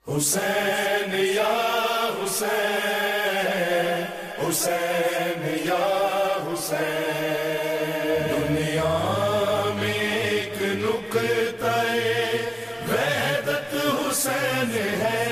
حسین یا حسین، حسین یا حسین، دنیا میں ایک نقطہ وحدت حسین ہے،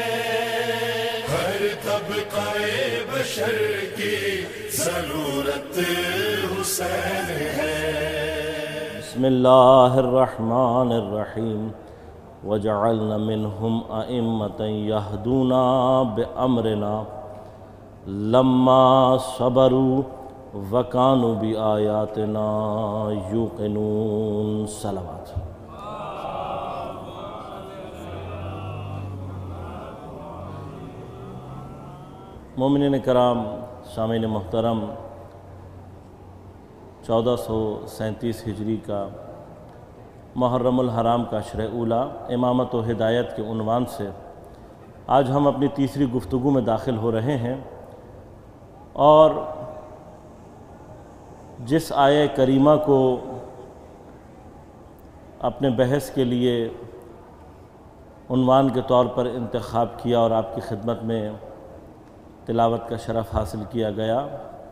ہر طبقہ بشر کی ضرورت حسین ہے۔ بسم اللہ الرحمن الرحیم وجعلنا منهم ائمة يهدون بأمرنا لما صبروا وكانوا بآياتنا يوقنون۔ صلوات۔ مومنین کرام، سامعین محترم، 1437 ہجری کا محرم الحرام کا عشرِ اولیٰ امامت و ہدایت کے عنوان سے آج ہم اپنی تیسری گفتگو میں داخل ہو رہے ہیں، اور جس آیہ کریمہ کو اپنے بحث کے لیے عنوان کے طور پر انتخاب کیا اور آپ کی خدمت میں تلاوت کا شرف حاصل کیا گیا،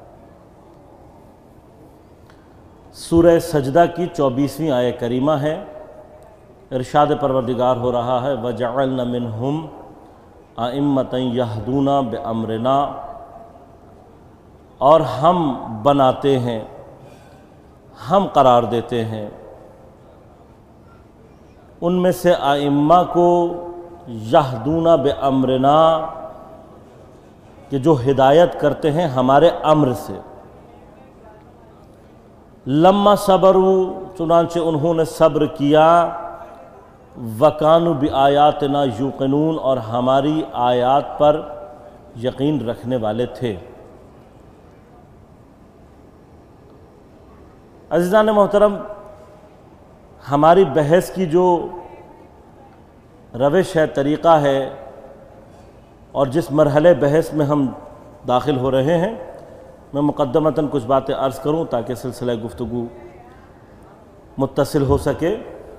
سورہ سجدہ کی 24ویں آیہ کریمہ ہے۔ ارشاد پروردگار ہو رہا ہے وَجَعَلْنَا مِنْهُمْ أَئِمَّةً يَهْدُونَ بِأَمْرِنَا، اور ہم بناتے ہیں، ہم قرار دیتے ہیں ان میں سے ائمہ کو یہدون بِأَمْرِنَا، کہ جو ہدایت کرتے ہیں ہمارے امر سے۔ لما صبروا، چنانچہ انہوں نے صبر کیا، وَكَانُوا بِآيَاتِنَا يُوقِنُونَ، اور ہماری آیات پر یقین رکھنے والے تھے۔ عزیزان محترم، ہماری بحث کی جو روش ہے، طریقہ ہے، اور جس مرحلے بحث میں ہم داخل ہو رہے ہیں، میں مقدمتاً کچھ باتیں عرض کروں تاکہ سلسلہ گفتگو متصل ہو سکے۔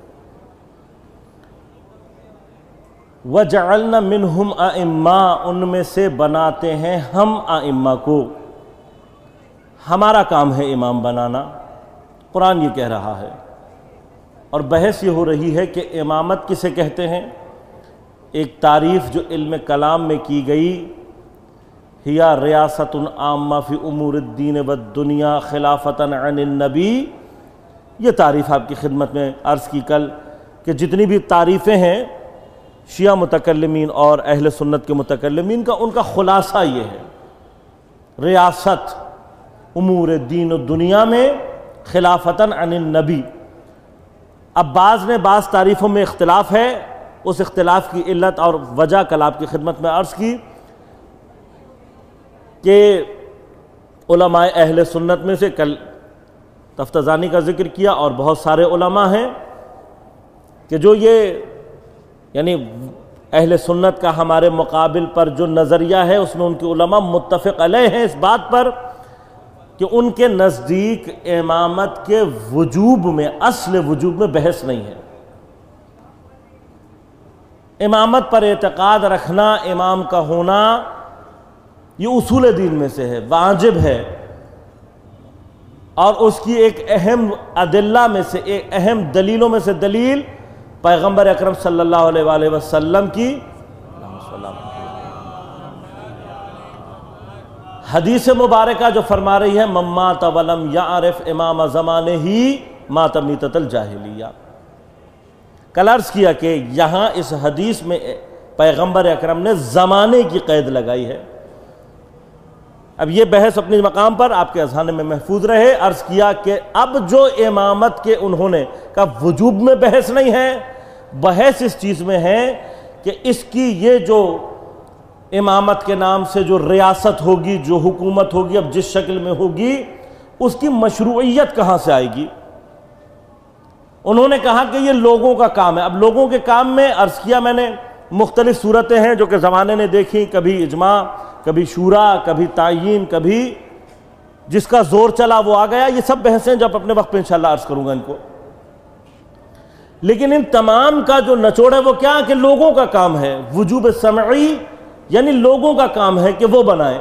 وَجَعَلْنَا مِنْهُمْ أَئِمَّةً، ان میں سے بناتے ہیں ہم ائمہ کو، ہمارا کام ہے امام بنانا، قرآن یہ کہہ رہا ہے۔ اور بحث یہ ہو رہی ہے کہ امامت کسے کہتے ہیں۔ ایک تعریف جو علم کلام میں کی گئی، ہی ریاست عامہ فی امور الدین والدنیا خلافۃ عن النبی، یہ تعریف آپ کی خدمت میں عرض کی کل کہ جتنی بھی تعریفیں ہیں شیعہ متکلمین اور اہل سنت کے متکلمین کا، ان کا خلاصہ یہ ہے، ریاست امور دین و دنیا میں خلافۃ عن النبی۔ اب بعض نے بعض تعریفوں میں اختلاف ہے، اس اختلاف کی علت اور وجہ کل آپ کی خدمت میں عرض کی کہ علماء اہل سنت میں سے کل تفتزانی کا ذکر کیا، اور بہت سارے علماء ہیں کہ جو یہ یعنی اہل سنت کا ہمارے مقابل پر جو نظریہ ہے، اس میں ان کے علماء متفق علیہ ہیں اس بات پر کہ ان کے نزدیک امامت کے وجوب میں، اصل وجوب میں بحث نہیں ہے۔ امامت پر اعتقاد رکھنا، امام کا ہونا، یہ اصول دین میں سے ہے، واجب ہے، اور اس کی ایک اہم ادلہ میں سے، ایک اہم دلیلوں میں سے دلیل پیغمبر اکرم صلی اللہ علیہ وآلہ وسلم کی حدیث مبارکہ جو فرما رہی ہے من مات ولم یعرف امام زمانہ ہی مات میتۃ الجاہلیہ۔ کل عرض کیا کہ یہاں اس حدیث میں پیغمبر اکرم نے زمانے کی قید لگائی ہے۔ اب یہ بحث اپنے مقام پر آپ کے اذہان میں محفوظ رہے۔ عرض کیا کہ اب جو امامت کے انہوں نے کہا وجوب میں بحث نہیں ہے، بحث اس چیز میں ہے کہ اس کی یہ جو امامت کے نام سے جو ریاست ہوگی، جو حکومت ہوگی، اب جس شکل میں ہوگی، اس کی مشروعیت کہاں سے آئے گی۔ انہوں نے کہا کہ یہ لوگوں کا کام ہے۔ اب لوگوں کے کام میں عرض کیا میں نے مختلف صورتیں ہیں جو کہ زمانے نے دیکھی، کبھی اجماع، کبھی شورا، کبھی تعیین، کبھی جس کا زور چلا وہ آ گیا۔ یہ سب بحثیں جب اپنے وقت پہ انشاءاللہ عرض کروں گا ان کو۔ لیکن ان تمام کا جو نچوڑ ہے وہ کیا کہ لوگوں کا کام ہے، وجوب سمعی، یعنی لوگوں کا کام ہے کہ وہ بنائیں.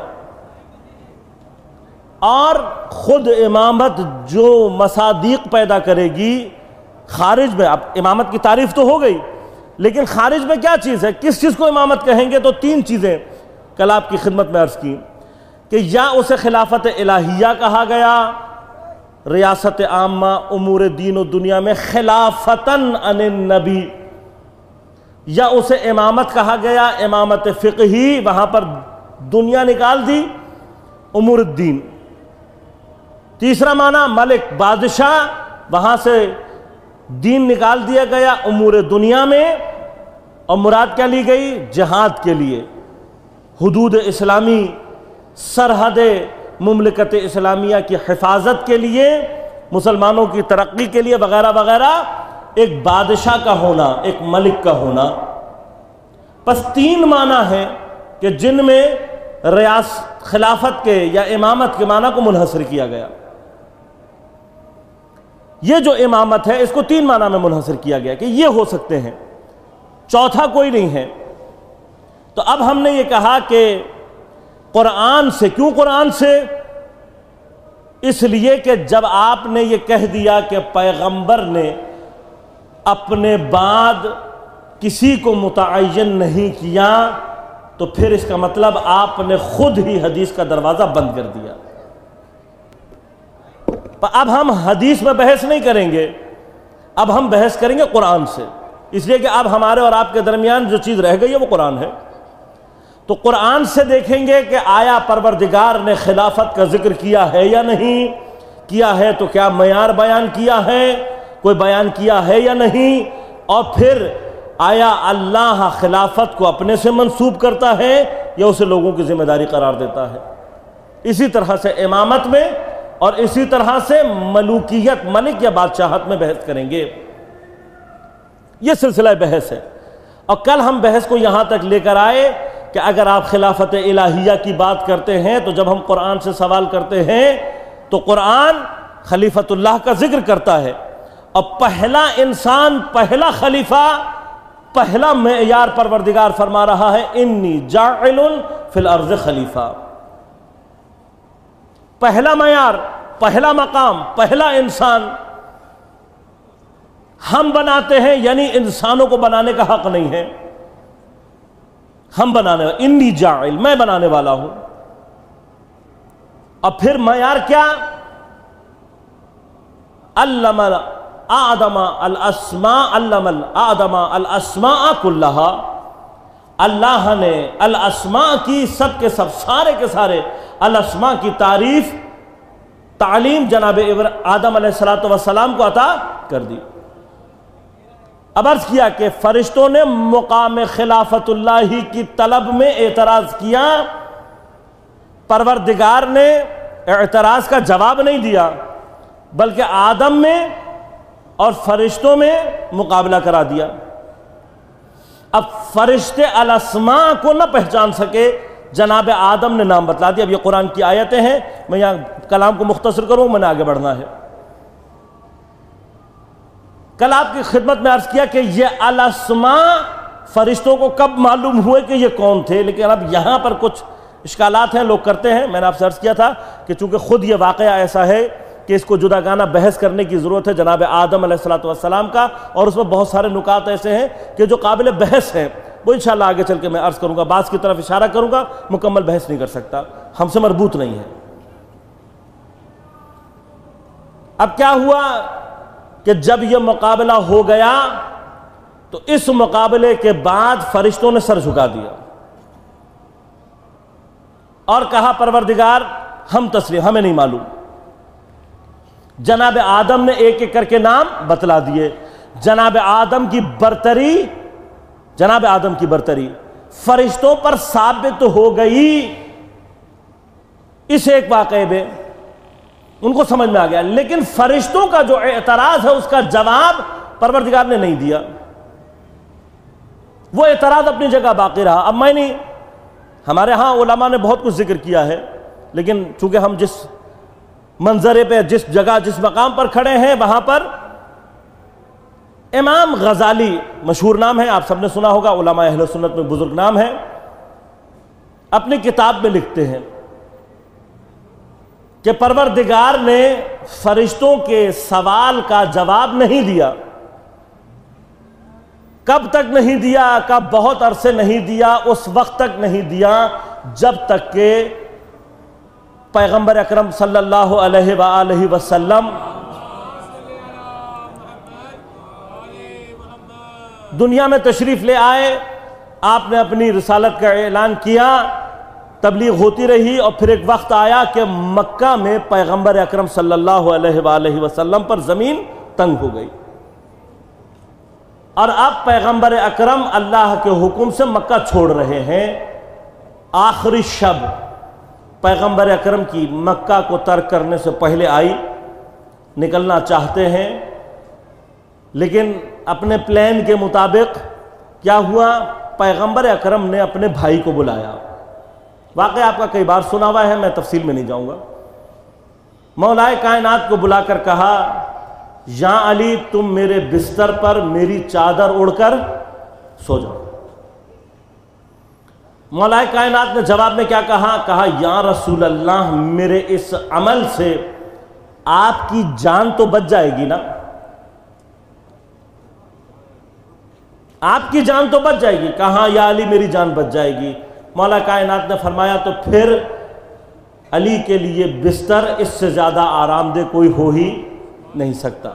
اور خود امامت جو مصادیق پیدا کرے گی خارج میں، اب امامت کی تعریف تو ہو گئی، لیکن خارج میں کیا چیز ہے، کس چیز کو امامت کہیں گے؟ تو 3 چیزیں کل آپ کی خدمت میں عرض کی کہ یا اسے خلافت الہیہ کہا گیا، ریاست عامہ امور دین و دنیا میں خلافتاً عن النبی، یا اسے امامت کہا گیا امامت فقہی، وہاں پر دنیا نکال دی، امور الدین. تیسرا معنی ملک، بادشاہ، وہاں سے دین نکال دیا گیا امور دنیا میں، اور مراد کیا لی گئی؟ جہاد کے لیے، حدود اسلامی، سرحد مملکت اسلامیہ کی حفاظت کے لیے، مسلمانوں کی ترقی کے لیے وغیرہ وغیرہ، ایک بادشاہ کا ہونا، ایک ملک کا ہونا. پس 3 معنی ہیں کہ جن میں خلافت کے یا امامت کے معنی کو منحصر کیا گیا. یہ جو امامت ہے اس کو 3 معنی میں منحصر کیا گیا کہ یہ ہو سکتے ہیں، چوتھا کوئی نہیں ہے. تو اب ہم نے یہ کہا کہ قرآن سے، کیوں قرآن سے؟ اس لیے کہ جب آپ نے یہ کہہ دیا کہ پیغمبر نے اپنے بعد کسی کو متعین نہیں کیا، تو پھر اس کا مطلب آپ نے خود ہی حدیث کا دروازہ بند کر دیا. اب ہم حدیث میں بحث نہیں کریں گے، اب ہم بحث کریں گے قرآن سے، اس لیے کہ اب ہمارے اور آپ کے درمیان جو چیز رہ گئی ہے وہ قرآن ہے. تو قرآن سے دیکھیں گے کہ آیا پروردگار نے خلافت کا ذکر کیا ہے یا نہیں کیا ہے، تو کیا معیار بیان کیا ہے، کوئی بیان کیا ہے یا نہیں، اور پھر آیا اللہ خلافت کو اپنے سے منسوب کرتا ہے یا اسے لوگوں کی ذمہ داری قرار دیتا ہے. اسی طرح سے امامت میں اور اسی طرح سے ملوکیت، ملک یا بادشاہت میں بحث کریں گے. یہ سلسلہ بحث ہے. اور کل ہم بحث کو یہاں تک لے کر آئے کہ اگر آپ خلافت الہیہ کی بات کرتے ہیں تو جب ہم قرآن سے سوال کرتے ہیں تو قرآن خلیفۃ اللہ کا ذکر کرتا ہے، اور پہلا انسان، پہلا خلیفہ، پہلا معیار پروردگار فرما رہا ہے انی جاعل فی الارض خلیفہ. پہلا معیار، پہلا مقام، پہلا انسان ہم بناتے ہیں، یعنی انسانوں کو بنانے کا حق نہیں ہے، ہم بنانے والا، انی جاعل، میں بنانے والا ہوں. اب پھر معیار کیا؟ علم آدم الاسماء، علم آدم الاسماء کلہا، اللہ نے الاسماء کی، سب کے سب، سارے کے سارے الاسماء کی تعریف، تعلیم جناب آدم علیہ السلام کو عطا کر دی. اب عرض کیا کہ فرشتوں نے مقام خلافت اللہ کی طلب میں اعتراض کیا، پروردگار نے اعتراض کا جواب نہیں دیا بلکہ آدم میں اور فرشتوں میں مقابلہ کرا دیا. اب فرشتے الاسماء کو نہ پہچان سکے، جناب آدم نے نام بتلا دیا. اب یہ قرآن کی آیتیں ہیں، میں یہاں کلام کو مختصر کروں، میں نے آگے بڑھنا ہے. کل آپ کی خدمت میں عرض کیا کہ یہ الاسماء فرشتوں کو کب معلوم ہوئے کہ یہ کون تھے، لیکن اب یہاں پر کچھ اشکالات ہیں، لوگ کرتے ہیں. میں نے آپ سے عرض کیا تھا کہ چونکہ خود یہ واقعہ ایسا ہے کہ اس کو جداگانہ بحث کرنے کی ضرورت ہے جناب آدم علیہ السلام کا، اور اس میں بہت سارے نکات ایسے ہیں کہ جو قابل بحث ہیں، وہ انشاءاللہ آگے چل کے میں عرض کروں گا، بعض کی طرف اشارہ کروں گا، مکمل بحث نہیں کر سکتا، ہم سے مربوط نہیں ہے. اب کیا ہوا کہ جب یہ مقابلہ ہو گیا تو اس مقابلے کے بعد فرشتوں نے سر جھکا دیا اور کہا پروردگار ہم تسلیم، ہمیں نہیں معلوم. جناب آدم نے ایک ایک کر کے نام بتلا دیے. جناب آدم کی برتری فرشتوں پر ثابت ہو گئی. اس ایک واقعے میں ان کو سمجھ میں آ گیا، لیکن فرشتوں کا جو اعتراض ہے اس کا جواب پروردگار نے نہیں دیا. وہ اعتراض اپنی جگہ باقی رہا. اب میں نہیں، ہمارے ہاں علماء نے بہت کچھ ذکر کیا ہے، لیکن چونکہ ہم جس منظرے پہ، جس جگہ، جس مقام پر کھڑے ہیں، وہاں پر امام غزالی مشہور نام ہے، آپ سب نے سنا ہوگا، علماء اہل سنت میں بزرگ نام ہے، اپنی کتاب میں لکھتے ہیں کہ پروردگار نے فرشتوں کے سوال کا جواب نہیں دیا۔ کب تک نہیں دیا؟ کب بہت عرصے نہیں دیا، اس وقت تک نہیں دیا جب تک کہ پیغمبر اکرم صلی اللہ علیہ وآلہ وسلم دنیا میں تشریف لے آئے۔ آپ نے اپنی رسالت کا اعلان کیا، تبلیغ ہوتی رہی، اور پھر ایک وقت آیا کہ مکہ میں پیغمبر اکرم صلی اللہ علیہ وآلہ وسلم پر زمین تنگ ہو گئی، اور اب پیغمبر اکرم اللہ کے حکم سے مکہ چھوڑ رہے ہیں۔ آخری شب پیغمبر اکرم کی مکہ کو ترک کرنے سے پہلے آئی، نکلنا چاہتے ہیں، لیکن اپنے پلان کے مطابق کیا ہوا؟ پیغمبر اکرم نے اپنے بھائی کو بلایا۔ واقعہ آپ کا کئی بار سنا ہوا ہے، میں تفصیل میں نہیں جاؤں گا۔ مولا کائنات کو بلا کر کہا، یا علی تم میرے بستر پر میری چادر اڑ کر سو جاؤ۔ مولا کائنات نے جواب میں کیا کہا؟ یا رسول اللہ، میرے اس عمل سے آپ کی جان تو بچ جائے گی نا، آپ کی جان تو بچ جائے گی۔ کہا یا علی میری جان بچ جائے گی۔ مولا کائنات نے فرمایا تو پھر علی کے لیے بستر اس سے زیادہ آرام دہ کوئی ہو ہی نہیں سکتا۔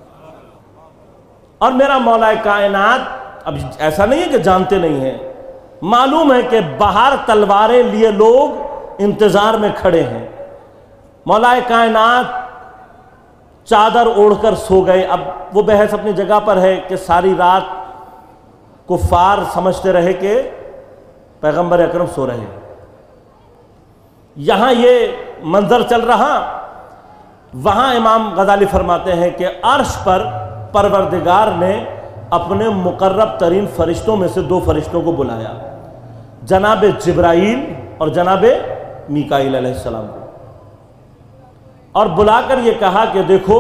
اور میرا مولا کائنات اب ایسا نہیں ہے کہ جانتے نہیں ہیں، معلوم ہے کہ باہر تلواریں لیے لوگ انتظار میں کھڑے ہیں۔ مولا کائنات چادر اوڑھ کر سو گئے۔ اب وہ بحث اپنی جگہ پر ہے کہ ساری رات کفار سمجھتے رہے کہ پیغمبر اکرم سو رہے ہیں، یہاں یہ منظر چل رہا، وہاں امام غزالی فرماتے ہیں کہ عرش پر پروردگار نے اپنے مقرب ترین فرشتوں میں سے دو فرشتوں کو بلایا، جناب جبرائیل اور جناب میکائیل علیہ السلام کو، اور بلا کر یہ کہا کہ دیکھو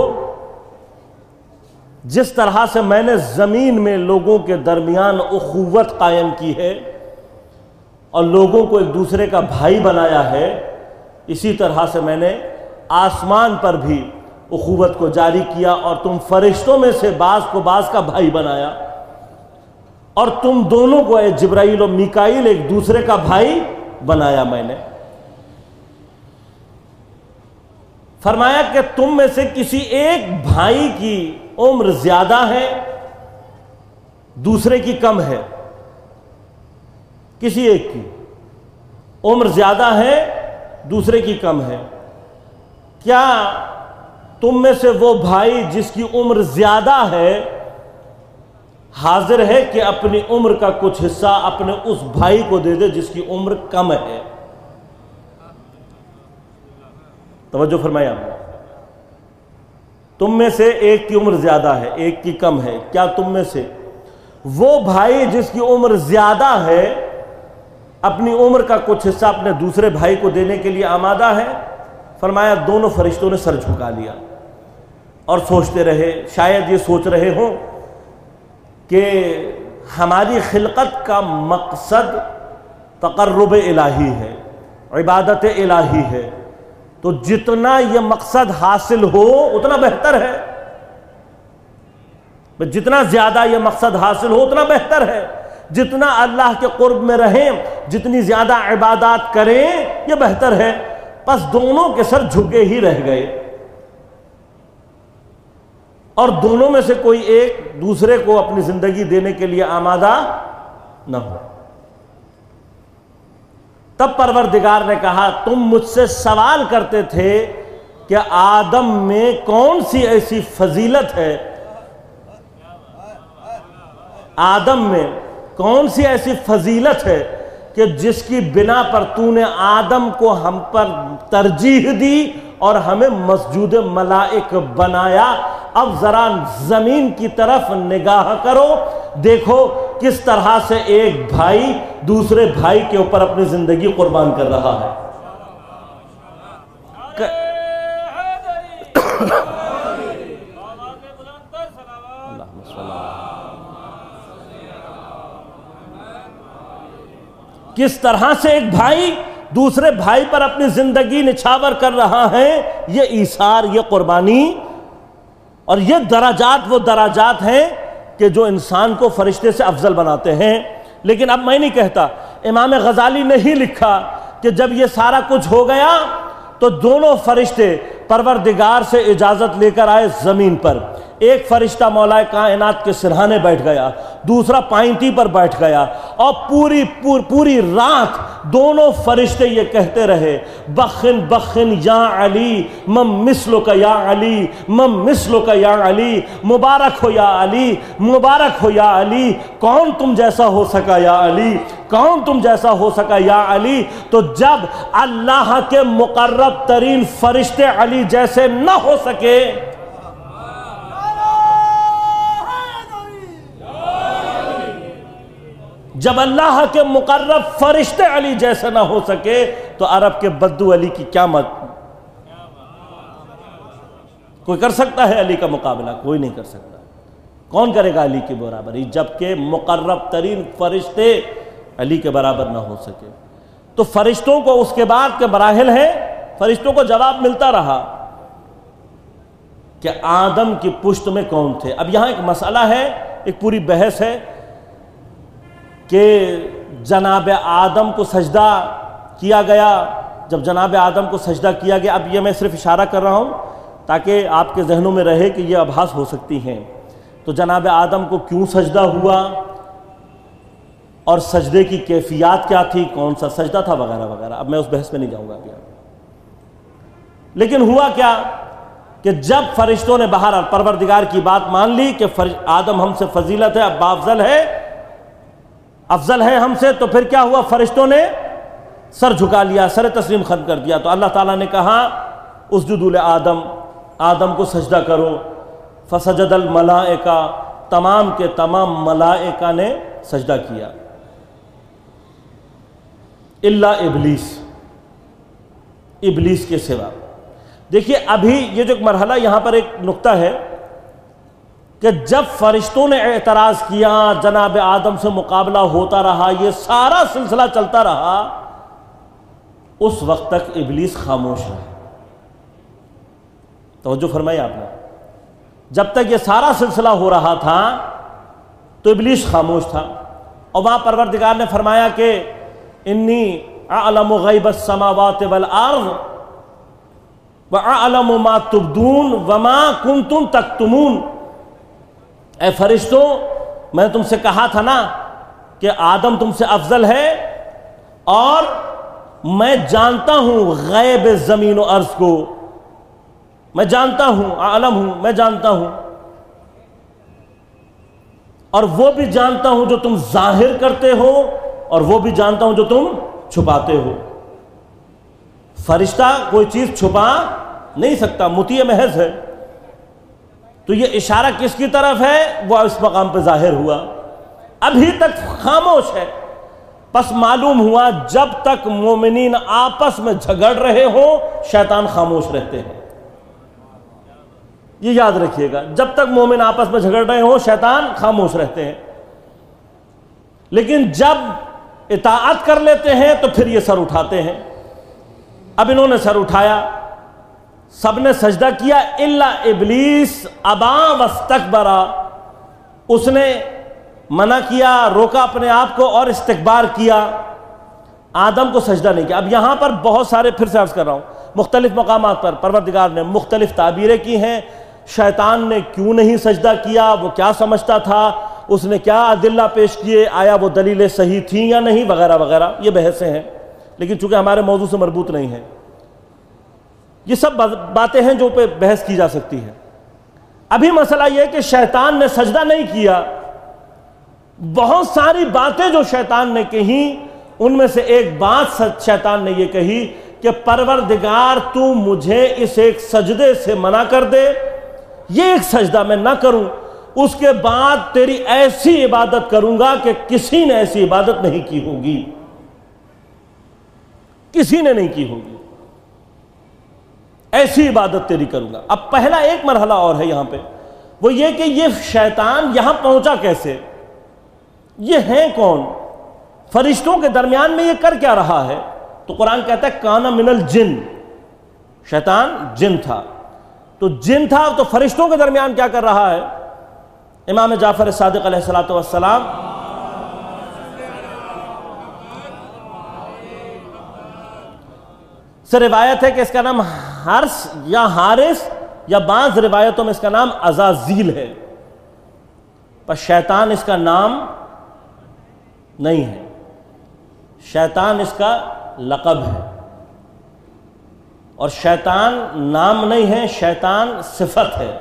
جس طرح سے میں نے زمین میں لوگوں کے درمیان اخوت قائم کی ہے اور لوگوں کو ایک دوسرے کا بھائی بنایا ہے، اسی طرح سے میں نے آسمان پر بھی اخوت کو جاری کیا، اور تم فرشتوں میں سے بعض کو بعض کا بھائی بنایا، اور تم دونوں کو اے جبرائیل و میکائیل ایک دوسرے کا بھائی بنایا میں نے۔ فرمایا کہ تم میں سے کسی ایک بھائی کی عمر زیادہ ہے، دوسرے کی کم ہے، کسی ایک کی عمر زیادہ ہے، دوسرے کی کم ہے، کیا تم میں سے وہ بھائی جس کی عمر زیادہ ہے حاضر ہے کہ اپنی عمر کا کچھ حصہ اپنے اس بھائی کو دے دے جس کی عمر کم ہے؟ توجہ فرمایا، تم میں سے ایک کی عمر زیادہ ہے، ایک کی کم ہے، کیا تم میں سے وہ بھائی جس کی عمر زیادہ ہے اپنی عمر کا کچھ حصہ اپنے دوسرے بھائی کو دینے کے لیے آمادہ ہے؟ فرمایا دونوں فرشتوں نے سر جھکا لیا اور سوچتے رہے، شاید یہ سوچ رہے ہوں کہ ہماری خلقت کا مقصد تقرب الہی ہے، عبادت الہی ہے، تو جتنا یہ مقصد حاصل ہو اتنا بہتر ہے، جتنا زیادہ یہ مقصد حاصل ہو اتنا بہتر ہے، جتنا اللہ کے قرب میں رہیں، جتنی زیادہ عبادات کریں یہ بہتر ہے۔ پس دونوں کے سر جھکے ہی رہ گئے، اور دونوں میں سے کوئی ایک دوسرے کو اپنی زندگی دینے کے لیے آمادہ نہ ہو۔ تب پروردگار نے کہا تم مجھ سے سوال کرتے تھے کہ آدم میں کون سی ایسی فضیلت ہے، آدم میں کون سی ایسی فضیلت ہے کہ جس کی بنا پر تو نے آدم کو ہم پر ترجیح دی اور ہمیں مسجود ملائک بنایا۔ اب ذرا زمین کی طرف نگاہ کرو، دیکھو کس طرح سے ایک بھائی دوسرے بھائی کے اوپر اپنی زندگی قربان کر رہا ہے۔ اللہ کس طرح سے ایک بھائی دوسرے بھائی پر اپنی زندگی نچھاور کر رہا ہے، یہ ایثار، یہ قربانی، اور یہ درجات وہ درجات ہیں کہ جو انسان کو فرشتے سے افضل بناتے ہیں۔ لیکن اب میں نہیں کہتا، امام غزالی نے ہی لکھا کہ جب یہ سارا کچھ ہو گیا تو دونوں فرشتے پروردگار سے اجازت لے کر آئے زمین پر۔ ایک فرشتہ مولا کائنات کے سرہانے بیٹھ گیا، دوسرا پائنتی پر بیٹھ گیا، اور پوری رات دونوں فرشتے یہ کہتے رہے، بخن بخن یا علی من مثلک یا علی من مثلک یا علی، مبارک ہو یا علی، مبارک ہو یا علی، کون تم جیسا ہو سکا یا علی، کون تم جیسا ہو سکا یا علی۔ تو جب اللہ کے مقرب ترین فرشتے علی جیسے نہ ہو سکے، جب اللہ کے مقرب فرشتے علی جیسے نہ ہو سکے تو عرب کے بدو علی کی کیا مت؟ کوئی کر سکتا ہے علی کا مقابلہ؟ کوئی نہیں کر سکتا۔ کون کرے گا علی کی برابری جبکہ مقرب ترین فرشتے علی کے برابر نہ ہو سکے؟ تو فرشتوں کو اس کے بعد کے مراحل ہیں، فرشتوں کو جواب ملتا رہا کہ آدم کی پشت میں کون تھے۔ اب یہاں ایک مسئلہ ہے، ایک پوری بحث ہے کہ جناب آدم کو سجدہ کیا گیا، جب جناب آدم کو سجدہ کیا گیا، اب یہ میں صرف اشارہ کر رہا ہوں تاکہ آپ کے ذہنوں میں رہے کہ یہ آبھاس ہو سکتی ہیں، تو جناب آدم کو کیوں سجدہ ہوا اور سجدے کی کیفیات کیا تھی، کون سا سجدہ تھا، وغیرہ وغیرہ۔ اب میں اس بحث میں نہیں جاؤں گا ابھی۔ لیکن ہوا کیا کہ جب فرشتوں نے بہرحال پروردگار کی بات مان لی کہ آدم ہم سے فضیلت ہے، اب افضل ہے ہم سے، تو پھر کیا ہوا؟ فرشتوں نے سر جھکا لیا، سر تسلیم ختم کر دیا۔ تو اللہ تعالیٰ نے کہا اسجدوا لآدم، آدم کو سجدہ کرو، فسجد الملائکہ، تمام کے تمام ملائکہ نے سجدہ کیا الا ابلیس، ابلیس کے سوا۔ دیکھیے ابھی یہ جو مرحلہ، یہاں پر ایک نقطہ ہے کہ جب فرشتوں نے اعتراض کیا، جناب آدم سے مقابلہ ہوتا رہا، یہ سارا سلسلہ چلتا رہا، اس وقت تک ابلیس خاموش ہے۔ توجہ فرمائی آپ نے، جب تک یہ سارا سلسلہ ہو رہا تھا تو ابلیس خاموش تھا، اور وہاں پروردگار نے فرمایا کہ انی اعلم غیب السماوات والارض واعلم ما تبدون وما کنتم تکتمون۔ اے فرشتوں، میں تم سے کہا تھا نا کہ آدم تم سے افضل ہے، اور میں جانتا ہوں غیب زمین و ارض کو، میں جانتا ہوں، عالم ہوں، میں جانتا ہوں، اور وہ بھی جانتا ہوں جو تم ظاہر کرتے ہو، اور وہ بھی جانتا ہوں جو تم چھپاتے ہو۔ فرشتہ کوئی چیز چھپا نہیں سکتا، مطیع محض ہے۔ تو یہ اشارہ کس کی طرف ہے؟ وہ اس مقام پہ ظاہر ہوا، ابھی تک خاموش ہے۔ پس معلوم ہوا جب تک مومنین آپس میں جھگڑ رہے ہوں شیطان خاموش رہتے ہیں۔ یہ یاد رکھیے گا، جب تک مومن آپس میں جھگڑ رہے ہوں شیطان خاموش رہتے ہیں، لیکن جب اطاعت کر لیتے ہیں تو پھر یہ سر اٹھاتے ہیں۔ اب انہوں نے سر اٹھایا، سب نے سجدہ کیا الا ابلیس ابا واستکبر، اس نے منع کیا، روکا اپنے آپ کو اور استکبار کیا، آدم کو سجدہ نہیں کیا۔ اب یہاں پر بہت سارے، پھر سے عرض کر رہا ہوں، مختلف مقامات پر پروردگار نے مختلف تعبیریں کی ہیں۔ شیطان نے کیوں نہیں سجدہ کیا، وہ کیا سمجھتا تھا، اس نے کیا ادلہ پیش کیے، آیا وہ دلیلیں صحیح تھیں یا نہیں، وغیرہ وغیرہ، یہ بحثیں ہیں، لیکن چونکہ ہمارے موضوع سے مربوط نہیں ہیں، یہ سب باتیں ہیں جو پہ بحث کی جا سکتی ہے۔ ابھی مسئلہ یہ ہے کہ شیطان نے سجدہ نہیں کیا۔ بہت ساری باتیں جو شیطان نے کہیں، ان میں سے ایک بات شیطان نے یہ کہی کہ پروردگار تو مجھے اس ایک سجدے سے منع کر دے، یہ ایک سجدہ میں نہ کروں، اس کے بعد تیری ایسی عبادت کروں گا کہ کسی نے ایسی عبادت نہیں کی ہوگی، کسی نے نہیں کی ہوگی، ایسی عبادت تیری کروں گا۔ اب پہلا ایک مرحلہ اور ہے یہاں پہ، وہ یہ کہ یہ شیطان یہاں پہنچا کیسے، یہ ہیں کون؟ فرشتوں کے درمیان میں یہ کر کیا رہا ہے؟ تو قرآن کہتا ہے کانا من الجن، شیطان جن تھا، تو جن تھا تو فرشتوں کے درمیان کیا کر رہا ہے؟ امام جعفر صادق علیہ السلام سے روایت ہے کہ اس کا نام حرس یا حارث یا بعض روایتوں میں اس کا نام عزازیل ہے، پر شیطان اس کا نام نہیں ہے، شیطان اس کا لقب ہے، اور شیطان نام نہیں ہے، شیطان صفت ہے،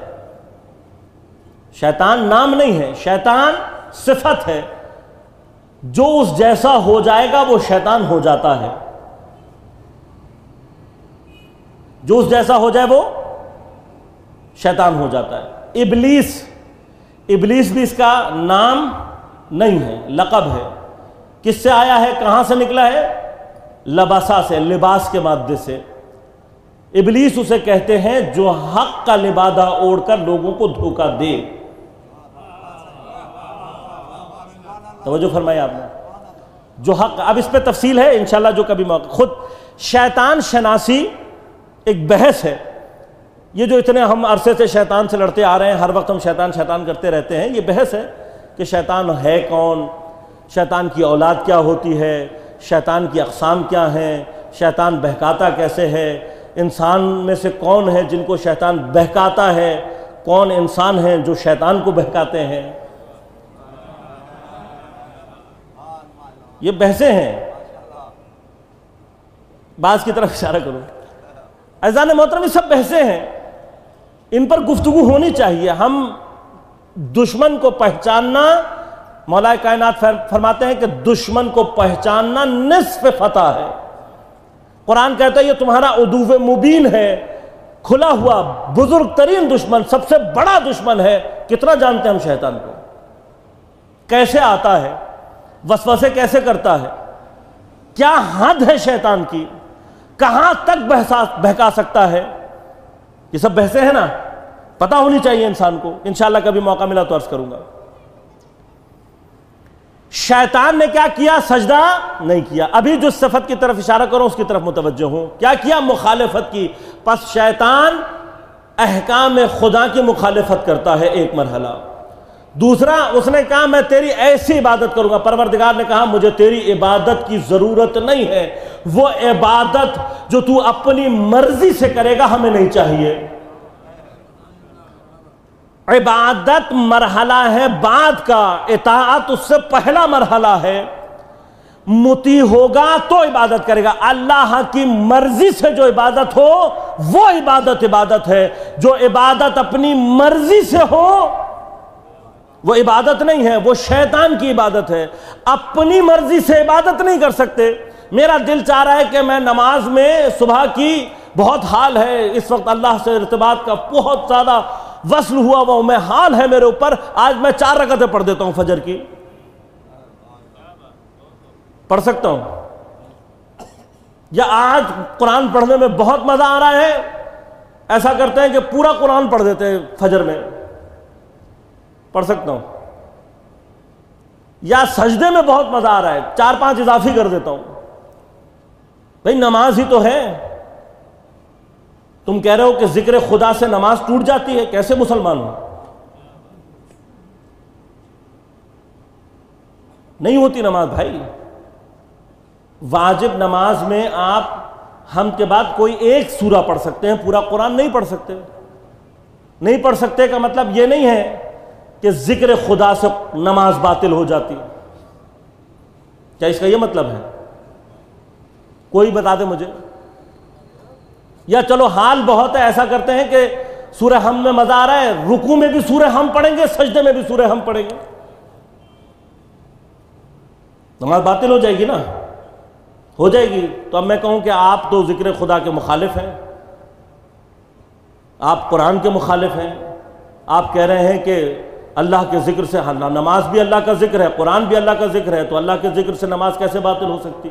شیطان نام نہیں ہے، شیطان صفت ہے، جو اس جیسا ہو جائے گا وہ شیطان ہو جاتا ہے، جو اس جیسا ہو جائے وہ شیطان ہو جاتا ہے۔ ابلیس بھی اس کا نام نہیں ہے، لقب ہے۔ کس سے آیا ہے، کہاں سے نکلا ہے؟ لباسا سے، لباس کے مادے سے۔ ابلیس اسے کہتے ہیں جو حق کا لبادہ اوڑھ کر لوگوں کو دھوکہ دے۔ توجہ فرمائی آپ نے، جو حق، اب اس پہ تفصیل ہے انشاءاللہ جو کبھی موقع، خود شیطان شناسی ایک بحث ہے، یہ جو اتنے ہم عرصے سے شیطان سے لڑتے آ رہے ہیں، ہر وقت ہم شیطان کرتے رہتے ہیں، یہ بحث ہے کہ شیطان ہے کون، شیطان کی اولاد کیا ہوتی ہے، شیطان کی اقسام کیا ہیں، شیطان بہکاتا کیسے ہے، انسان میں سے کون ہے جن کو شیطان بہکاتا ہے، کون انسان ہیں جو شیطان کو بہکاتے ہیں، یہ بحثیں ہیں۔ بعض کی طرف اشارہ کروں، عزیزان محترم، یہ سب بحثیں ہیں، ان پر گفتگو ہونی چاہیے۔ ہم دشمن کو پہچاننا، مولا کائنات فرماتے ہیں کہ دشمن کو پہچاننا نصف فتح ہے۔ قرآن کہتا ہے یہ تمہارا عدو مبین ہے، کھلا ہوا بزرگ ترین دشمن، سب سے بڑا دشمن ہے۔ کتنا جانتے ہیں ہم شیطان کو، کیسے آتا ہے، وسوسے کیسے کرتا ہے، کیا حد ہے شیطان کی، کہاں تک بہکا سکتا ہے، یہ سب بحثیں ہیں نا، پتہ ہونی چاہیے انسان کو۔ انشاءاللہ کبھی موقع ملا تو عرض کروں گا۔ شیطان نے کیا کیا؟ سجدہ نہیں کیا۔ ابھی جو صفت کی طرف اشارہ کروں اس کی طرف متوجہ ہوں، کیا کیا؟ مخالفت کی۔ پس شیطان احکام خدا کی مخالفت کرتا ہے، ایک مرحلہ۔ دوسرا، اس نے کہا میں تیری ایسی عبادت کروں گا، پروردگار نے کہا مجھے تیری عبادت کی ضرورت نہیں ہے، وہ عبادت جو تو اپنی مرضی سے کرے گا ہمیں نہیں چاہیے۔ عبادت مرحلہ ہے بعد کا، اطاعت اس سے پہلا مرحلہ ہے۔ مطیع ہوگا تو عبادت کرے گا، اللہ کی مرضی سے جو عبادت ہو وہ عبادت ہے، جو عبادت اپنی مرضی سے ہو وہ عبادت نہیں ہے، وہ شیطان کی عبادت ہے۔ اپنی مرضی سے عبادت نہیں کر سکتے۔ میرا دل چاہ رہا ہے کہ میں نماز میں صبح کی بہت حال ہے، اس وقت اللہ سے ارتباط کا بہت زیادہ وصل ہوا وہ میں حال ہے میرے اوپر، آج میں 4 رکعتیں پڑھ دیتا ہوں فجر کی، پڑھ سکتا ہوں، یا آج قرآن پڑھنے میں بہت مزہ آ رہا ہے، ایسا کرتے ہیں کہ پورا قرآن پڑھ دیتے ہیں فجر میں، پڑھ سکتا ہوں، یا سجدے میں بہت مزہ آ رہا ہے 4-5 اضافی کر دیتا ہوں۔ بھئی نماز ہی تو ہے، تم کہہ رہے ہو کہ ذکر خدا سے نماز ٹوٹ جاتی ہے، کیسے مسلمان ہو؟ نہیں ہوتی نماز بھائی۔ واجب نماز میں آپ ہم کے بعد کوئی ایک سورہ پڑھ سکتے ہیں، پورا قرآن نہیں پڑھ سکتے۔ نہیں پڑھ سکتے کا مطلب یہ نہیں ہے کہ ذکر خدا سے نماز باطل ہو جاتی، کیا اس کا یہ مطلب ہے؟ کوئی بتا دے مجھے۔ یا چلو حال بہت ہے، ایسا کرتے ہیں کہ سورہ ہم میں مزہ آ رہا ہے، رکوع میں بھی سورہ ہم پڑھیں گے، سجدے میں بھی سورہ ہم پڑھیں گے، نماز باطل ہو جائے گی نا، ہو جائے گی۔ تو اب میں کہوں کہ آپ تو ذکر خدا کے مخالف ہیں، آپ قرآن کے مخالف ہیں، آپ کہہ رہے ہیں کہ اللہ کے ذکر سے نماز بھی اللہ کا ذکر ہے، قرآن بھی اللہ کا ذکر ہے، تو اللہ کے ذکر سے نماز کیسے باطل ہو سکتی؟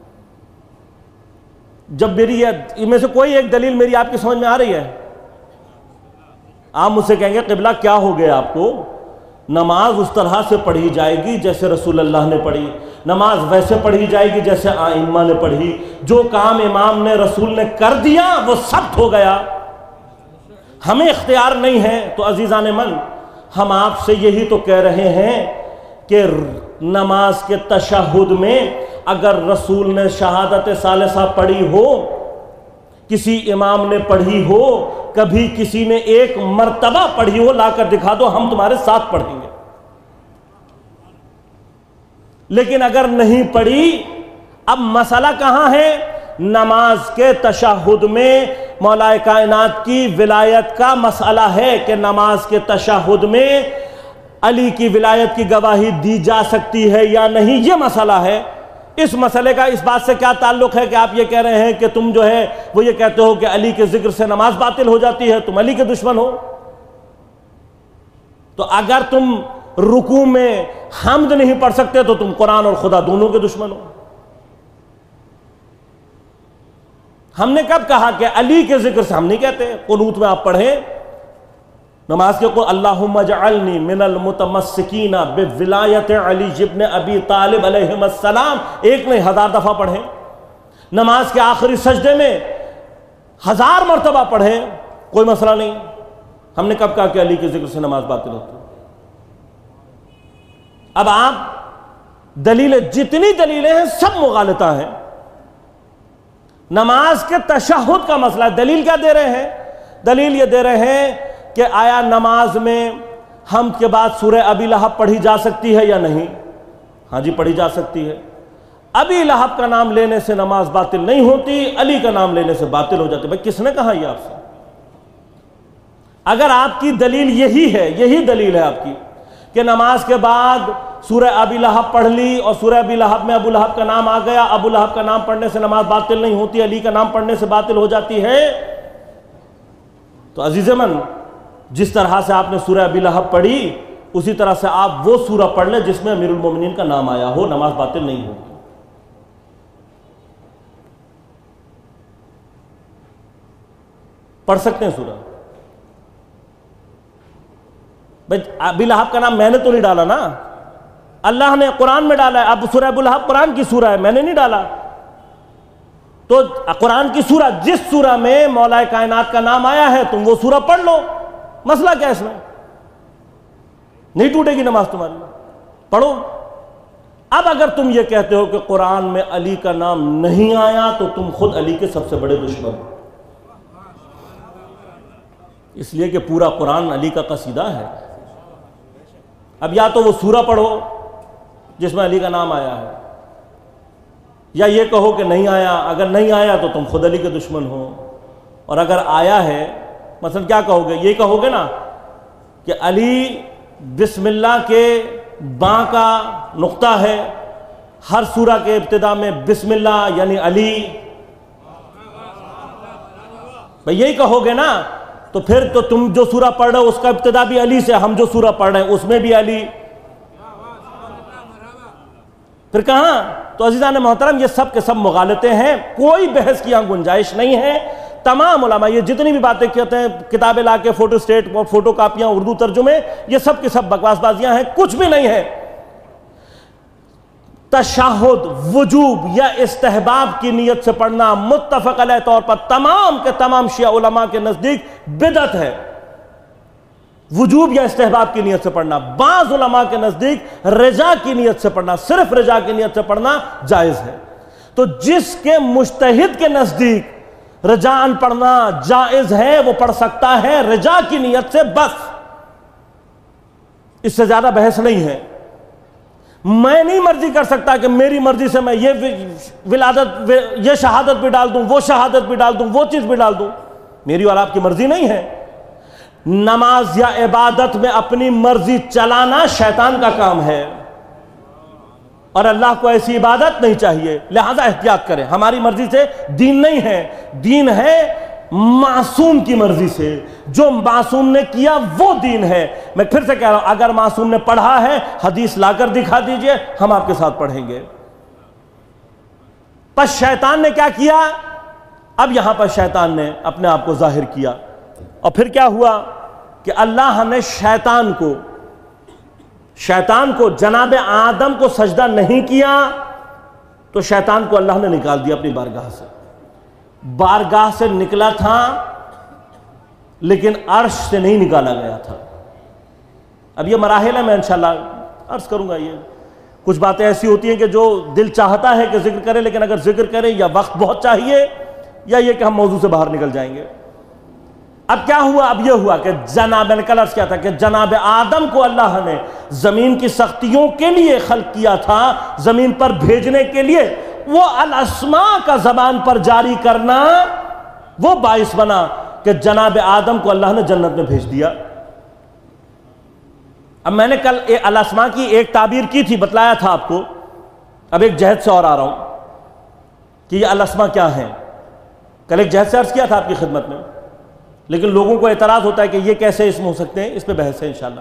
جب میری ان میں سے کوئی ایک دلیل میری آپ کی سمجھ میں آ رہی ہے؟ آپ مجھ سے کہیں گے قبلہ کیا ہو گیا آپ کو؟ نماز اس طرح سے پڑھی جائے گی جیسے رسول اللہ نے پڑھی، نماز ویسے پڑھی جائے گی جیسے ائمہ نے پڑھی۔ جو کام امام نے رسول نے کر دیا وہ ثبت ہو گیا، ہمیں اختیار نہیں ہے۔ تو عزیزان من، ہم آپ سے یہی تو کہہ رہے ہیں کہ نماز کے تشہد میں اگر رسول نے شہادت ثالثہ پڑھی ہو، کسی امام نے پڑھی ہو، کبھی کسی نے ایک مرتبہ پڑھی ہو، لا کر دکھا دو، ہم تمہارے ساتھ پڑھیں گے۔ لیکن اگر نہیں پڑھی، اب مسئلہ کہاں ہے؟ نماز کے تشہد میں مولا کائنات کی ولایت کا مسئلہ ہے کہ نماز کے تشہد میں علی کی ولایت کی گواہی دی جا سکتی ہے یا نہیں، یہ مسئلہ ہے۔ اس مسئلے کا اس بات سے کیا تعلق ہے کہ آپ یہ کہہ رہے ہیں کہ تم جو ہے وہ یہ کہتے ہو کہ علی کے ذکر سے نماز باطل ہو جاتی ہے، تم علی کے دشمن ہو؟ تو اگر تم رکوع میں حمد نہیں پڑھ سکتے تو تم قرآن اور خدا دونوں کے دشمن ہو۔ ہم نے کب کہا کہ علی کے ذکر سے؟ ہم نہیں کہتے قنوت میں آپ پڑھیں نماز کے کو اللہم اجعلنی من المتمسکین بولایت علی ابن ابی طالب علیہ السلام، ایک نہیں 1000 دفعہ پڑھیں۔ نماز کے آخری سجدے میں 1000 مرتبہ پڑھیں، کوئی مسئلہ نہیں۔ ہم نے کب کہا کہ علی کے ذکر سے نماز باطل ہوتی ہے؟ اب آپ دلیلیں، جتنی دلیلیں ہیں سب مغالطہ ہیں۔ نماز کے تشہد کا مسئلہ ہے، دلیل کیا دے رہے ہیں؟ دلیل یہ دے رہے ہیں کہ آیا نماز میں حمد کے بعد سورہ ابی لہب پڑھی جا سکتی ہے یا نہیں؟ ہاں جی پڑھی جا سکتی ہے۔ ابی لہب کا نام لینے سے نماز باطل نہیں ہوتی، علی کا نام لینے سے باطل ہو جاتی۔ بھائی کس نے کہا یہ آپ سے؟ اگر آپ کی دلیل یہی ہے، یہی دلیل ہے آپ کی کہ نماز کے بعد سورہ ابی لہب پڑھ لی اور سورہ ابی لہب میں ابو لہب کا نام آ گیا، ابو لہب کا نام پڑھنے سے نماز باطل نہیں ہوتی، علی کا نام پڑھنے سے باطل ہو جاتی ہے، تو عزیز من جس طرح سے آپ نے سورہ ابی لہب پڑھی اسی طرح سے آپ وہ سورہ پڑھ لیں جس میں امیر المومنین کا نام آیا ہو، نماز باطل نہیں ہوگی۔ پڑھ سکتے ہیں سورہ؟ بھائی ابی لہب کا نام میں نے تو نہیں ڈالا نا، اللہ نے قرآن میں ڈالا ہے۔ اب سورہ ابو لہب قرآن کی سورہ ہے، میں نے نہیں ڈالا۔ تو قرآن کی سورہ، جس سورہ میں مولا کائنات کا نام آیا ہے تم وہ سورہ پڑھ لو، مسئلہ کیا اس میں؟ نہیں ٹوٹے گی نماز تمہاری، پڑھو۔ اب اگر تم یہ کہتے ہو کہ قرآن میں علی کا نام نہیں آیا تو تم خود علی کے سب سے بڑے دشمن ہو، اس لیے کہ پورا قرآن علی کا قصیدہ ہے۔ اب یا تو وہ سورہ پڑھو جس میں علی کا نام آیا ہے، یا یہ کہو کہ نہیں آیا۔ اگر نہیں آیا تو تم خود علی کے دشمن ہو، اور اگر آیا ہے مثلا کیا کہو گے؟ یہ کہو گے نا کہ علی بسم اللہ کے باں کا نقطہ ہے، ہر سورہ کے ابتدا میں بسم اللہ یعنی علی، بھئی یہی کہو گے نا، تو پھر تو تم جو سورہ پڑھ رہے ہو اس کا ابتدا بھی علی سے، ہم جو سورہ پڑھ رہے ہیں اس میں بھی علی، پھر کہاں؟ تو عزیزان محترم یہ سب کے سب مغالطے ہیں، کوئی بحث کی یہاں گنجائش نہیں ہے۔ تمام علماء یہ جتنی بھی باتیں کہتے ہیں، کتابیں لا کے فوٹو اسٹیٹ اور فوٹو کاپیاں، اردو ترجمے، یہ سب کے سب بکواس بازیاں ہیں، کچھ بھی نہیں ہے۔ تشہد وجوب یا استحباب کی نیت سے پڑھنا متفق علیہ طور پر تمام کے تمام شیعہ علماء کے نزدیک بدعت ہے، وجوب یا استحباب کی نیت سے پڑھنا۔ بعض علماء کے نزدیک رجا کی نیت سے پڑھنا، صرف رجا کی نیت سے پڑھنا جائز ہے۔ تو جس کے مجتہد کے نزدیک رجاءً پڑھنا جائز ہے وہ پڑھ سکتا ہے رجا کی نیت سے، بس اس سے زیادہ بحث نہیں ہے۔ میں نہیں مرضی کر سکتا کہ میری مرضی سے میں یہ شہادت بھی ڈال دوں، وہ شہادت بھی ڈال دوں، وہ چیز بھی ڈال دوں، میری اور آپ کی مرضی نہیں ہے۔ نماز یا عبادت میں اپنی مرضی چلانا شیطان کا کام ہے، اور اللہ کو ایسی عبادت نہیں چاہیے، لہذا احتیاط کریں۔ ہماری مرضی سے دین نہیں ہے، دین ہے معصوم کی مرضی سے، جو معصوم نے کیا وہ دین ہے۔ میں پھر سے کہہ رہا ہوں، اگر معصوم نے پڑھا ہے حدیث لا کر دکھا دیجئے، ہم آپ کے ساتھ پڑھیں گے۔ پس شیطان نے کیا کیا؟ اب یہاں پر شیطان نے اپنے آپ کو ظاہر کیا، اور پھر کیا ہوا کہ اللہ نے شیطان کو شیطان کو جناب آدم کو سجدہ نہیں کیا تو شیطان کو اللہ نے نکال دیا اپنی بارگاہ سے. بارگاہ سے نکلا تھا لیکن عرش سے نہیں نکالا گیا تھا. اب یہ مراحل ہیں، میں انشاءاللہ عرض کروں گا. یہ کچھ باتیں ایسی ہوتی ہیں کہ جو دل چاہتا ہے کہ ذکر کرے، لیکن اگر ذکر کریں یا وقت بہت چاہیے یا یہ کہ ہم موضوع سے باہر نکل جائیں گے. اب کیا ہوا؟ اب یہ ہوا کہ میں نے کل عرض کیا تھا کہ جناب آدم کو اللہ نے زمین کی سختیوں کے لیے خلق کیا تھا، زمین پر بھیجنے کے لیے. وہ الاسماء کا زبان پر جاری کرنا وہ باعث بنا کہ جناب آدم کو اللہ نے جنت میں بھیج دیا. اب میں نے کل الاسماء کی ایک تعبیر کی تھی، بتلایا تھا آپ کو. اب ایک جہد سے اور آ رہا ہوں کہ یہ الاسماء کیا ہیں. کل ایک جہد سے عرض کیا تھا آپ کی خدمت میں، لیکن لوگوں کو اعتراض ہوتا ہے کہ یہ کیسے اسم ہو سکتے ہیں. اس پہ بحث ہے انشاءاللہ.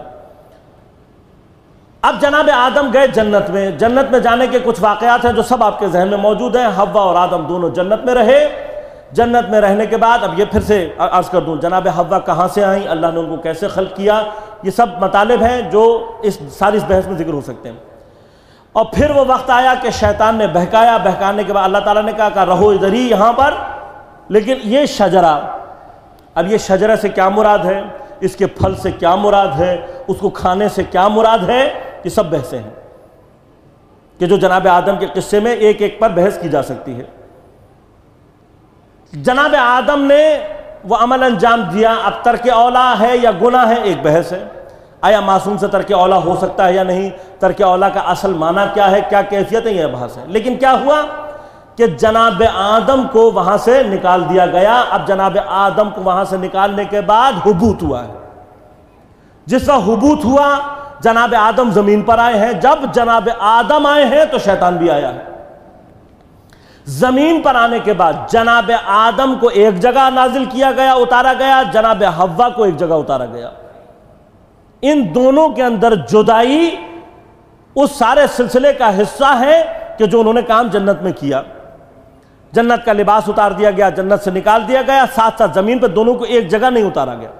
اب جناب آدم گئے جنت میں. جنت میں جانے کے کچھ واقعات ہیں جو سب آپ کے ذہن میں موجود ہیں. حوا اور آدم دونوں جنت میں رہے. جنت میں رہنے کے بعد اب یہ پھر سے عرض کر دوں، جناب حوا کہاں سے آئیں، اللہ نے ان کو کیسے خلق کیا، یہ سب مطالب ہیں جو اس ساری اس بحث میں ذکر ہو سکتے ہیں. اور پھر وہ وقت آیا کہ شیطان نے بہکایا. بہکانے کے بعد اللہ تعالیٰ نے کہا کہ رہو ادھر ہی یہاں پر، لیکن یہ شجرہ، اب یہ شجرہ سے کیا مراد ہے، اس کے پھل سے کیا مراد ہے، اس کو کھانے سے کیا مراد ہے، یہ سب بحثیں ہیں کہ جو جناب آدم کے قصے میں ایک ایک پر بحث کی جا سکتی ہے. جناب آدم نے وہ عمل انجام دیا. اب ترک اولا ہے یا گناہ ہے، ایک بحث ہے. آیا معصوم سے ترک اولا ہو سکتا ہے یا نہیں، ترک اولا کا اصل معنی کیا ہے، کیا کیفیت ہے، یہ بحث ہے. لیکن کیا ہوا کہ جناب آدم کو وہاں سے نکال دیا گیا. اب جناب آدم کو وہاں سے نکالنے کے بعد حبوط ہوا ہے. جس وقت حبوط ہوا، جناب آدم زمین پر آئے ہیں. جب جناب آدم آئے ہیں تو شیطان بھی آیا ہے. زمین پر آنے کے بعد جناب آدم کو ایک جگہ نازل کیا گیا، اتارا گیا. جناب حوا کو ایک جگہ اتارا گیا. ان دونوں کے اندر جدائی اس سارے سلسلے کا حصہ ہے کہ جو انہوں نے کام جنت میں کیا. جنت کا لباس اتار دیا گیا، جنت سے نکال دیا گیا، ساتھ ساتھ زمین پہ دونوں کو ایک جگہ نہیں اتارا گیا.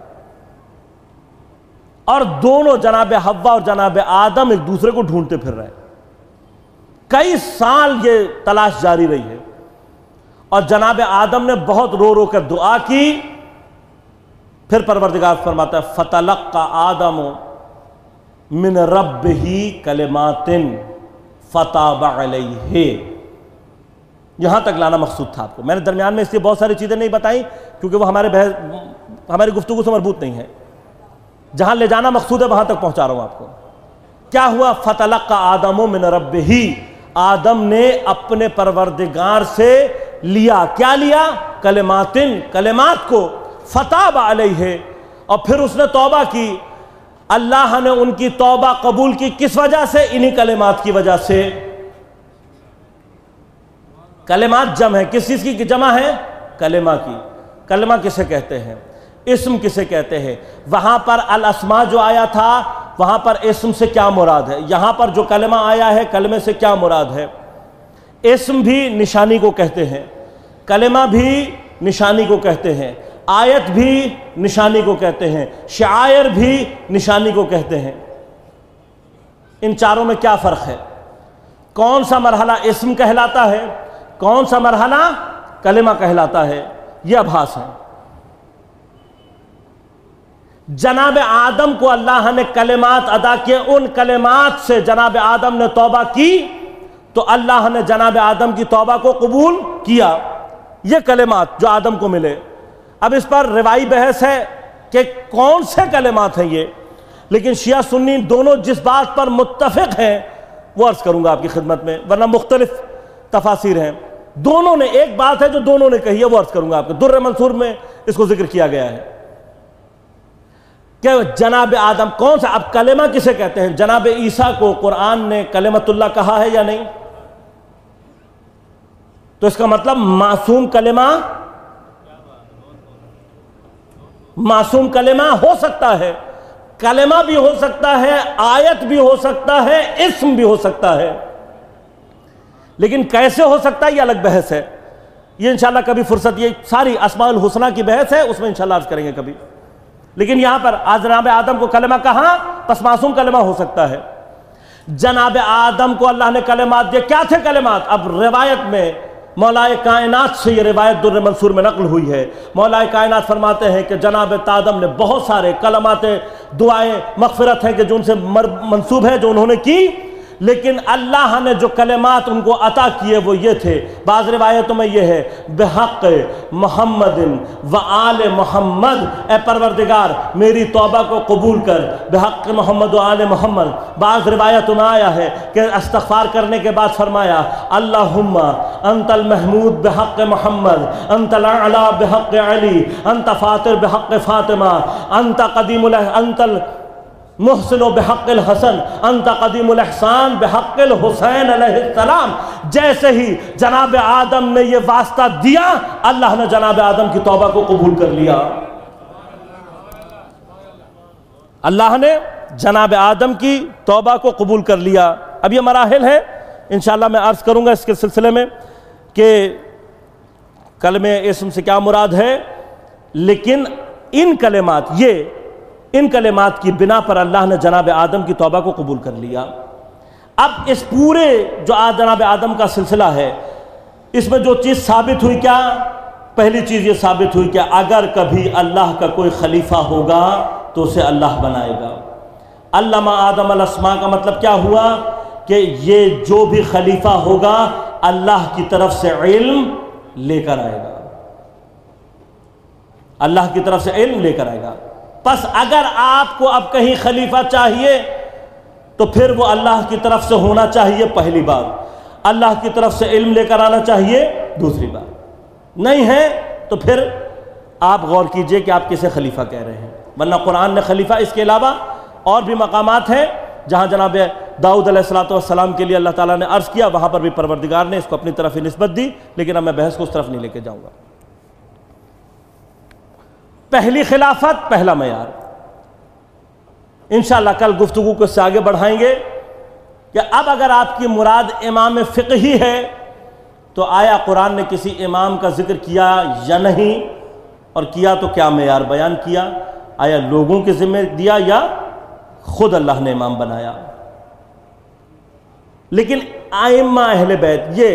اور دونوں جناب حوا اور جناب آدم ایک دوسرے کو ڈھونڈتے پھر رہے. کئی سال یہ تلاش جاری رہی ہے. اور جناب آدم نے بہت رو رو کر دعا کی. پھر پروردگار فرماتا ہے فَتَلَقَّى آدَمُ مِنْ رَبِّهِ كَلِمَاتٍ فَتَابَ عَلَيْهِ. یہاں تک لانا مقصود تھا آپ کو. میں نے درمیان میں اس لیے بہت ساری چیزیں نہیں بتائیں کیونکہ وہ ہماری گفتگو سے مربوط نہیں ہے. جہاں لے جانا مقصود ہے وہاں تک پہنچا رہا ہوں آپ کو. کیا ہوا؟ فَتَلَقَّى آدَمُ مِنْ رَبِّهِ. آدم نے اپنے پروردگار سے لیا. کیا لیا؟ کلماتن، کلمات کو. فتاب علیہ، اور پھر اس نے توبہ کی. اللہ نے ان کی توبہ قبول کی. کس وجہ سے؟ انہی کلمات کی وجہ سے. کلمات جمع ہے. کس چیز کی جمع ہے؟ کلمہ کی. کلمہ کسے کہتے ہیں؟ اسم کسے کہتے ہیں؟ وہاں پر الاسماء جو آیا تھا وہاں پر اسم سے کیا مراد ہے؟ یہاں پر جو کلمہ آیا ہے کلمے سے کیا مراد ہے؟ اسم بھی نشانی کو کہتے ہیں، کلمہ بھی نشانی کو کہتے ہیں، آیت بھی نشانی کو کہتے ہیں، شعائر بھی نشانی کو کہتے ہیں. ان چاروں میں کیا فرق ہے؟ کون سا مرحلہ اسم کہلاتا ہے، کون سا مرحلہ کلمہ کہلاتا ہے؟ یہ ابحاث ہے. جناب آدم کو اللہ نے کلمات ادا کیے. ان کلمات سے جناب آدم نے توبہ کی تو اللہ نے جناب آدم کی توبہ کو قبول کیا. یہ کلمات جو آدم کو ملے. اب اس پر روائی بحث ہے کہ کون سے کلمات ہیں یہ، لیکن شیعہ سنی دونوں جس بات پر متفق ہیں وہ عرض کروں گا آپ کی خدمت میں، ورنہ مختلف تفاسیر ہیں. دونوں نے ایک بات ہے جو دونوں نے کہی ہے، وہ عرض کروں گا آپ کو. در منصور میں اس کو ذکر کیا گیا ہے کہ جناب آدم کون سا. اب کلمہ کسے کہتے ہیں؟ جناب عیسیٰ کو قرآن نے کلمت اللہ کہا ہے یا نہیں؟ تو اس کا مطلب معصوم کلمہ، معصوم کلمہ ہو سکتا ہے. کلمہ بھی ہو سکتا ہے، آیت بھی ہو سکتا ہے، اسم بھی ہو سکتا ہے. لیکن کیسے ہو سکتا ہے یہ الگ بحث ہے. یہ انشاءاللہ کبھی فرصت، یہ ساری اسماء الحسنہ کی بحث ہے، اس میں انشاءاللہ عرض کریں گے کبھی. لیکن یہاں پر جناب آدم کو کلمہ کہا، پس معصوم کلمہ ہو سکتا ہے. جناب آدم کو اللہ نے کلمات دیے. کیا تھے کلمات؟ اب روایت میں مولائے کائنات سے یہ روایت در منصور میں نقل ہوئی ہے. مولائے کائنات فرماتے ہیں کہ جناب آدم نے بہت سارے کلمات دعائیں مغفرت ہیں کہ جو ان سے منسوب ہے جو انہوں نے کی، لیکن اللہ نے جو کلمات ان کو عطا کیے وہ یہ تھے. بعض روایتوں میں یہ ہے بحق محمد و آل محمد، اے پروردگار میری توبہ کو قبول کر بحق محمد و آل محمد. بعض روایتوں میں آیا ہے کہ استغفار کرنے کے بعد فرمایا اللہم انت المحمود بحق محمد، انت الاعلی بحق علی، انت فاطر بحق فاطمہ، انت قدیم انت محسن بحق الحسن، انت قدیم الاحسان بحق الحسین علیہ السلام. جیسے ہی جناب آدم نے یہ واسطہ دیا، اللہ نے جناب آدم کی توبہ کو قبول کر لیا. اللہ نے جناب آدم کی توبہ کو قبول کر لیا. اب یہ مراحل ہیں، انشاءاللہ میں عرض کروں گا اس کے سلسلے میں کہ کلمہ اسم سے کیا مراد ہے. لیکن ان کلمات کی بنا پر اللہ نے جناب آدم کی توبہ کو قبول کر لیا. اب اس پورے جو جناب آدم کا سلسلہ ہے، اس میں جو چیز ثابت ہوئی، کیا پہلی چیز یہ ثابت ہوئی کہ اگر کبھی اللہ کا کوئی خلیفہ ہوگا تو اسے اللہ بنائے گا. علم آدم الاسماء کا مطلب کیا ہوا کہ یہ جو بھی خلیفہ ہوگا اللہ کی طرف سے علم لے کر آئے گا، اللہ کی طرف سے علم لے کر آئے گا. پس اگر آپ کو اب کہیں خلیفہ چاہیے تو پھر وہ اللہ کی طرف سے ہونا چاہیے، پہلی بات. اللہ کی طرف سے علم لے کر آنا چاہیے، دوسری بات. نہیں ہے تو پھر آپ غور کیجئے کہ آپ کسے خلیفہ کہہ رہے ہیں. ورنہ قرآن نے خلیفہ، اس کے علاوہ اور بھی مقامات ہیں جہاں جناب داؤد علیہ السلام کے لیے اللہ تعالیٰ نے عرض کیا، وہاں پر بھی پروردگار نے اس کو اپنی طرف ہی نسبت دی. لیکن اب میں بحث کو اس طرف نہیں لے کے جاؤں گا. پہلی خلافت، پہلا معیار. انشاءاللہ کل گفتگو کو اس سے آگے بڑھائیں گے کہ اب اگر آپ کی مراد امام فقہی ہے تو آیا قرآن نے کسی امام کا ذکر کیا یا نہیں، اور کیا تو کیا معیار بیان کیا؟ آیا لوگوں کے ذمہ دیا یا خود اللہ نے امام بنایا؟ لیکن ائمہ اہل بیت، یہ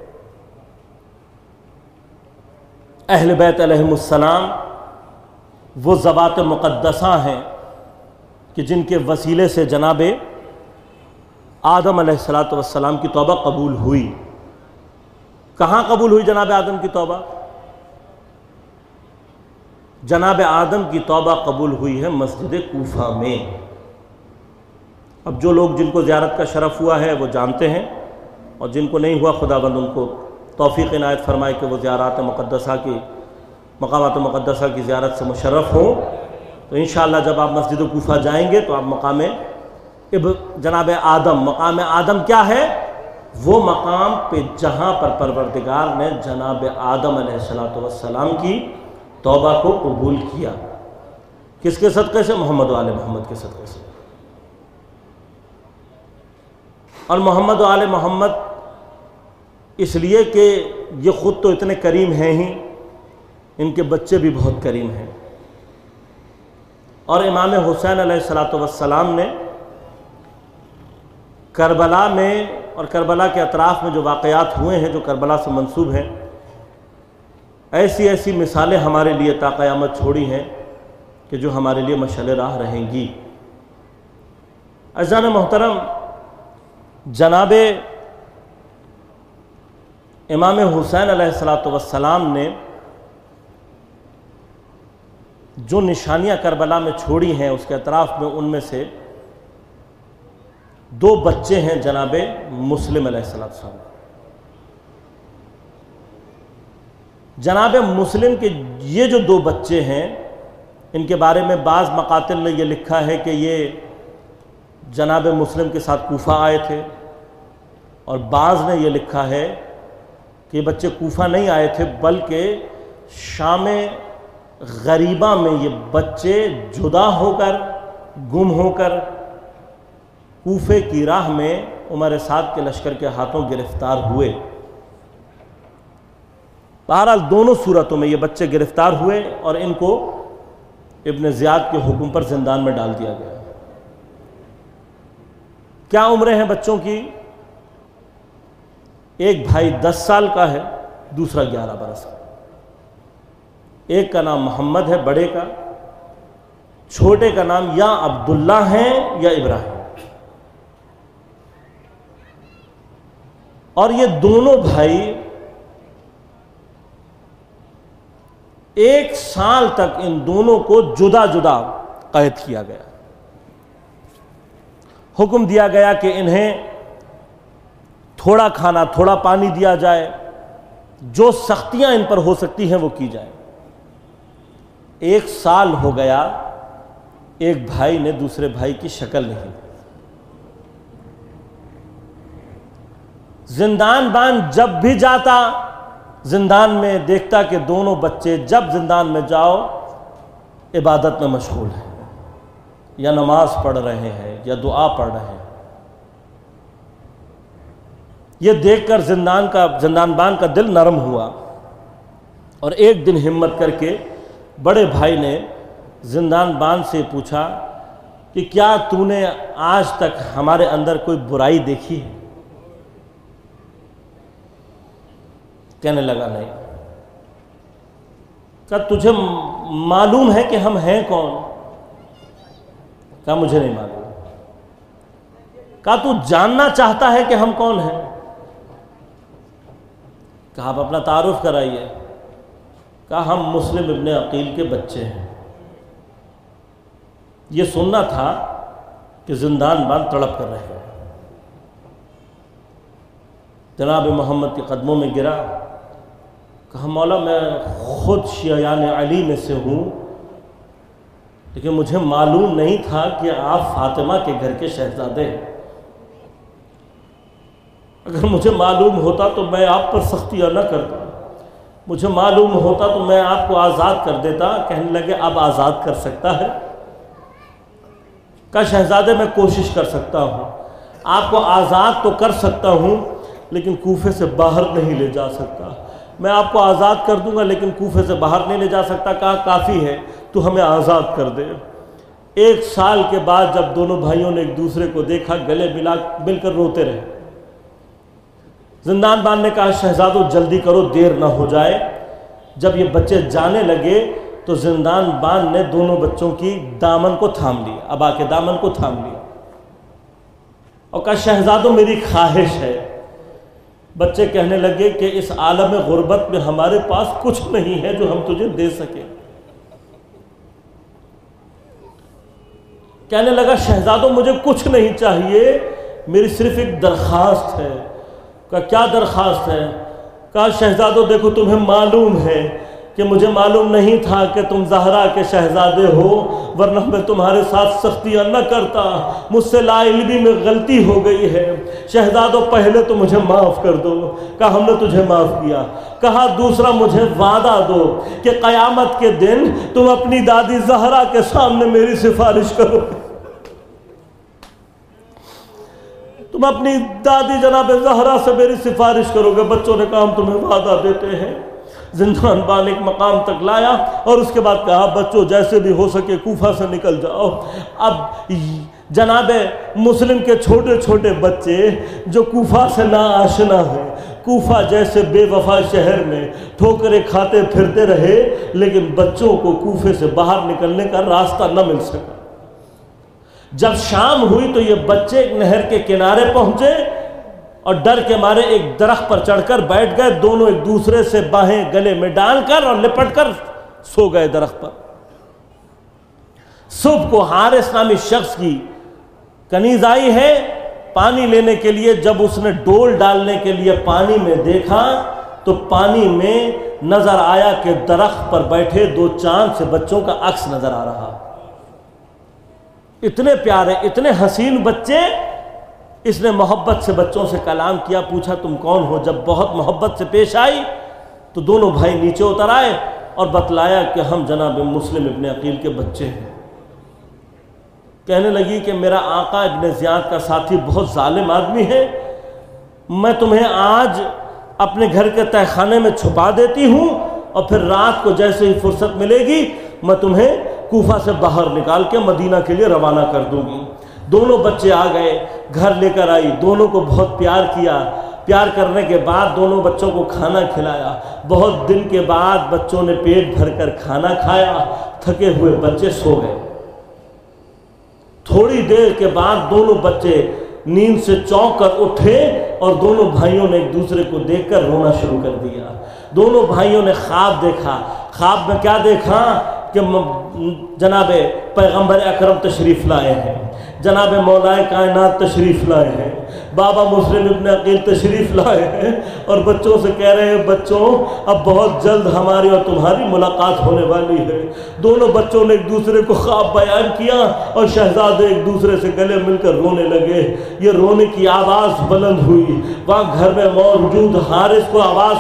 اہل بیت علیہم السلام وہ ذوات مقدسہ ہیں کہ جن کے وسیلے سے جناب آدم علیہ السلام کی توبہ قبول ہوئی. کہاں قبول ہوئی جناب آدم کی توبہ؟ جناب آدم کی توبہ قبول ہوئی ہے مسجد کوفہ میں. اب جو لوگ جن کو زیارت کا شرف ہوا ہے وہ جانتے ہیں، اور جن کو نہیں ہوا خداوند ان کو توفیق عنایت فرمائے کہ وہ زیارات مقدسہ کی، مقامات مقدسہ کی زیارت سے مشرف ہوں. تو انشاءاللہ جب آپ مسجد کوفہ جائیں گے تو آپ مقام جناب آدم، مقام آدم کیا ہے؟ وہ مقام پہ جہاں پر پروردگار نے جناب آدم علیہ السلام کی توبہ کو قبول کیا. کس کے صدقے سے؟ محمد و آل محمد کے صدقے سے. اور محمد و آل محمد اس لیے کہ یہ خود تو اتنے کریم ہیں ہی، ان کے بچے بھی بہت کریم ہیں. اور امام حسین علیہ السلام نے کربلا میں اور کربلا کے اطراف میں جو واقعات ہوئے ہیں جو کربلا سے منسوب ہیں، ایسی ایسی مثالیں ہمارے لیے تا قیامت چھوڑی ہیں کہ جو ہمارے لیے مشعل راہ رہیں گی. عزیزان محترم، جناب امام حسین علیہ السلام نے جو نشانیاں کربلا میں چھوڑی ہیں اس کے اطراف میں، ان میں سے دو بچے ہیں جناب مسلم علیہ السلام. جناب مسلم کے یہ جو دو بچے ہیں، ان کے بارے میں بعض مقاتل نے یہ لکھا ہے کہ یہ جناب مسلم کے ساتھ کوفہ آئے تھے، اور بعض نے یہ لکھا ہے کہ یہ بچے کوفہ نہیں آئے تھے بلکہ شام غریبہ میں یہ بچے جدا ہو کر، گم ہو کر کوفے کی راہ میں عمر سعد کے لشکر کے ہاتھوں گرفتار ہوئے. بہرحال دونوں صورتوں میں یہ بچے گرفتار ہوئے اور ان کو ابن زیاد کے حکم پر زندان میں ڈال دیا گیا. کیا عمریں ہیں بچوں کی؟ ایک بھائی 10 سال کا ہے، دوسرا 11 برس کا۔ ایک کا نام محمد ہے بڑے کا، چھوٹے کا نام یا عبداللہ ہے یا ابراہیم۔ اور یہ دونوں بھائی 1 سال تک ان دونوں کو جدا جدا قید کیا گیا۔ حکم دیا گیا کہ انہیں تھوڑا کھانا تھوڑا پانی دیا جائے، جو سختیاں ان پر ہو سکتی ہیں وہ کی جائیں۔ 1 سال ہو گیا، ایک بھائی نے دوسرے بھائی کی شکل نہیں۔ زندان بان جب بھی جاتا، زندان میں دیکھتا کہ دونوں بچے جب زندان میں جاؤ عبادت میں مشغول ہیں، یا نماز پڑھ رہے ہیں یا دعا پڑھ رہے ہیں۔ یہ دیکھ کر زندان بان کا دل نرم ہوا، اور ایک دن ہمت کر کے بڑے بھائی نے زندان بان سے پوچھا کہ کیا تو نے آج تک ہمارے اندر کوئی برائی دیکھی ہے؟ کہنے لگا نہیں۔ کہا تجھے معلوم ہے کہ ہم ہیں کون؟ کہا مجھے نہیں معلوم۔ کہا تو جاننا چاہتا ہے کہ ہم کون ہیں؟ کہا آپ اپنا تعارف کرائیے۔ کہا ہم مسلم ابن عقیل کے بچے ہیں۔ یہ سننا تھا کہ زندان بان تڑپ کر رہ گئے۔ جناب محمد کے قدموں میں گرا، کہا مولا میں خود شیعان علی میں سے ہوں، لیکن مجھے معلوم نہیں تھا کہ آپ فاطمہ کے گھر کے شہزادے ہیں۔ اگر مجھے معلوم ہوتا تو میں آپ پر سختیاں نہ کرتا، مجھے معلوم ہوتا تو میں آپ کو آزاد کر دیتا۔ کہنے لگے اب آزاد کر سکتا ہے؟ کہا شہزادے میں کوشش کر سکتا ہوں، آپ کو آزاد تو کر سکتا ہوں لیکن کوفے سے باہر نہیں لے جا سکتا۔ میں آپ کو آزاد کر دوں گا لیکن کوفے سے باہر نہیں لے جا سکتا۔ کہا کافی ہے، تو ہمیں آزاد کر دے۔ 1 سال کے بعد جب دونوں بھائیوں نے ایک دوسرے کو دیکھا، گلے مل کر روتے رہے۔ زندان بان نے کہا شہزادو جلدی کرو، دیر نہ ہو جائے۔ جب یہ بچے جانے لگے تو زندان بان نے دونوں بچوں کی دامن کو تھام لیا، ابا کے دامن کو تھام لیا، اور کہا شہزادو میری خواہش ہے۔ بچے کہنے لگے کہ اس عالم غربت میں ہمارے پاس کچھ نہیں ہے جو ہم تجھے دے سکیں۔ کہنے لگا شہزادو مجھے کچھ نہیں چاہیے، میری صرف ایک درخواست ہے۔ کہا کیا درخواست ہے؟ کہا شہزادو دیکھو تمہیں معلوم ہے کہ مجھے معلوم نہیں تھا کہ تم زہرا کے شہزادے ہو، ورنہ میں تمہارے ساتھ سختیاں نہ کرتا، مجھ سے لا علمی میں غلطی ہو گئی ہے، شہزادو پہلے تو مجھے معاف کر دو۔ کہا ہم نے تجھے معاف کیا۔ کہا دوسرا مجھے وعدہ دو کہ قیامت کے دن تم اپنی دادی زہرا کے سامنے میری سفارش کرو، تم اپنی دادی جناب زہرا سے میری سفارش کرو گے۔ بچوں نے کہا ہم تمہیں وعدہ دیتے ہیں۔ زندان بان ایک مقام تک لایا اور اس کے بعد کہا بچوں جیسے بھی ہو سکے کوفہ سے نکل جاؤ۔ اب جناب مسلم کے چھوٹے چھوٹے بچے جو کوفہ سے نا آشنا ہیں، کوفہ جیسے بے وفا شہر میں ٹھوکریں کھاتے پھرتے رہے، لیکن بچوں کو کوفے سے باہر نکلنے کا راستہ نہ مل سکا۔ جب شام ہوئی تو یہ بچے ایک نہر کے کنارے پہنچے اور ڈر کے مارے ایک درخت پر چڑھ کر بیٹھ گئے، دونوں ایک دوسرے سے باہیں گلے میں ڈال کر اور لپٹ کر سو گئے درخت پر۔ صبح کو حارث نامی شخص کی کنیز آئی ہے پانی لینے کے لیے۔ جب اس نے ڈول ڈالنے کے لیے پانی میں دیکھا تو پانی میں نظر آیا کہ درخت پر بیٹھے 2 چاند سے بچوں کا عکس نظر آ رہا۔ اتنے پیارے اتنے حسین بچے۔ اس نے محبت سے بچوں سے کلام کیا، پوچھا تم کون ہو؟ جب بہت محبت سے پیش آئی تو دونوں بھائی نیچے اتر آئے اور بتلایا کہ ہم جناب مسلم ابن عقیل کے بچے ہیں۔ کہنے لگی کہ میرا آقا ابن زیاد کا ساتھی بہت ظالم آدمی ہے، میں تمہیں آج اپنے گھر کے تہہ خانے میں چھپا دیتی ہوں اور پھر رات کو جیسے ہی فرصت ملے گی میں تمہیں کوفہ سے باہر نکال کے مدینہ کے لیے روانہ کر دوں گی۔ دونوں بچے آ گئے، گھر لے کر آئی، دونوں کو بہت پیار کیا، پیار کرنے کے بعد دونوں بچوں کو کھانا کھلایا۔ بہت دن کے بعد بچوں نے پیٹ بھر کر کھانا کھایا، تھکے ہوئے بچے سو گئے۔ تھوڑی دیر کے بعد دونوں بچے نیند سے چونک کر اٹھے اور دونوں بھائیوں نے ایک دوسرے کو دیکھ کر رونا شروع کر دیا۔ دونوں بھائیوں نے خواب دیکھا۔ خواب میں کیا دیکھا کہ جناب پیغمبر اکرم تشریف لائے ہیں، جناب مولا کائنات تشریف لائے ہیں، بابا مسلم ابن عقیل تشریف لائے ہیں، اور بچوں سے کہہ رہے ہیں بچوں اب بہت جلد ہماری اور تمہاری ملاقات ہونے والی ہے۔ دونوں بچوں نے ایک دوسرے کو خواب بیان کیا اور شہزادے ایک دوسرے سے گلے مل کر رونے لگے۔ یہ رونے کی آواز بلند ہوئی، وہاں گھر میں موجود حارث کو آواز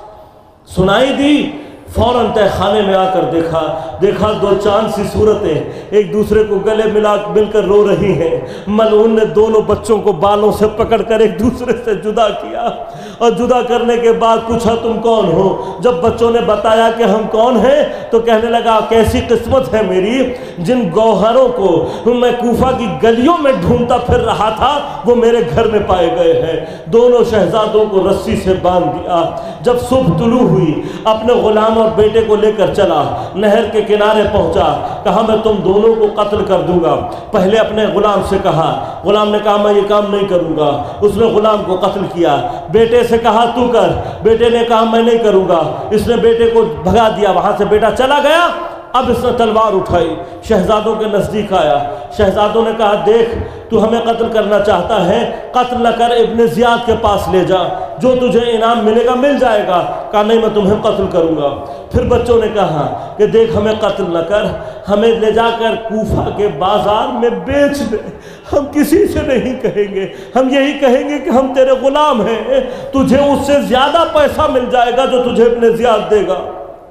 سنائی دی۔ فوراً تہ خانے میں آ کر دیکھا دو چاند سی صورتیں ایک دوسرے کو گلے مل کر رو رہی ہیں۔ ملعون نے دونوں بچوں کو بالوں سے پکڑ کر ایک دوسرے سے جدا کیا، اور جدا کرنے کے بعد پوچھا تم کون ہو؟ جب بچوں نے بتایا کہ ہم کون ہیں تو کہنے لگا کیسی قسمت ہے میری، جن گوہروں کو میں کوفہ کی گلیوں میں ڈھونڈتا پھر رہا تھا وہ میرے گھر میں پائے گئے ہیں۔ دونوں شہزادوں کو رسی سے باندھ دیا۔ جب صبح طلوع ہوئی اپنے غلام اور بیٹے کو لے کر چلا، نہر کے کنارے پہنچا، کہا میں تم دونوں کو قتل کر دوں گا۔ پہلے اپنے غلام سے کہا، غلام نے کہا میں یہ کام نہیں کروں گا، اس نے غلام کو قتل کیا۔ بیٹے سے کہا تو کر، بیٹے نے کہا میں نہیں کروں گا، اس نے بیٹے کو بھگا دیا، وہاں سے بیٹا چلا گیا۔ اب اس نے تلوار اٹھائی، شہزادوں کے نزدیک آیا۔ شہزادوں نے کہا دیکھ تو ہمیں قتل کرنا چاہتا ہے، قتل نہ کر، ابن زیاد کے پاس لے جا، جو تجھے انعام ملے گا مل جائے گا۔ کہا نہیں میں تمہیں قتل کروں گا۔ پھر بچوں نے کہا کہ دیکھ ہمیں قتل نہ کر، ہمیں لے جا کر کوفہ کے بازار میں بیچ دے، ہم کسی سے نہیں کہیں گے، ہم یہی کہیں گے کہ ہم تیرے غلام ہیں، تجھے اس سے زیادہ پیسہ مل جائے گا جو تجھے ابن زیاد دے گا۔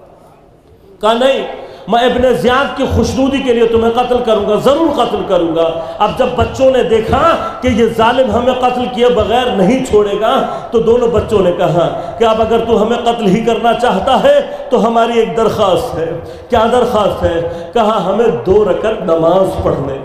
کہا نہیں میں ابن زیاد کی خوشنودی کے لیے تمہیں قتل کروں گا، ضرور قتل کروں گا۔ اب جب بچوں نے دیکھا کہ یہ ظالم ہمیں قتل کیے بغیر نہیں چھوڑے گا تو دونوں بچوں نے کہا کہ اب اگر تو ہمیں قتل ہی کرنا چاہتا ہے تو ہماری ایک درخواست ہے۔ کیا درخواست ہے؟ کہا ہمیں 2 رکعت نماز پڑھنے۔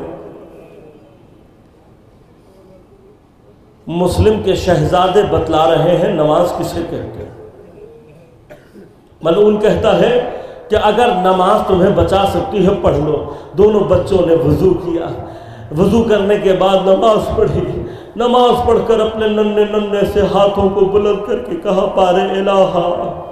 مسلم کے شہزادے بتلا رہے ہیں نماز کسے کہتے ہیں۔ ملعون کہتا ہے کہ اگر نماز تمہیں بچا سکتی ہے پڑھ لو۔ دونوں بچوں نے وضو کیا، وضو کرنے کے بعد نماز پڑھی۔ نماز پڑھ کر اپنے ننھے سے ہاتھوں کو بلند کر کے کہا پارے الہا،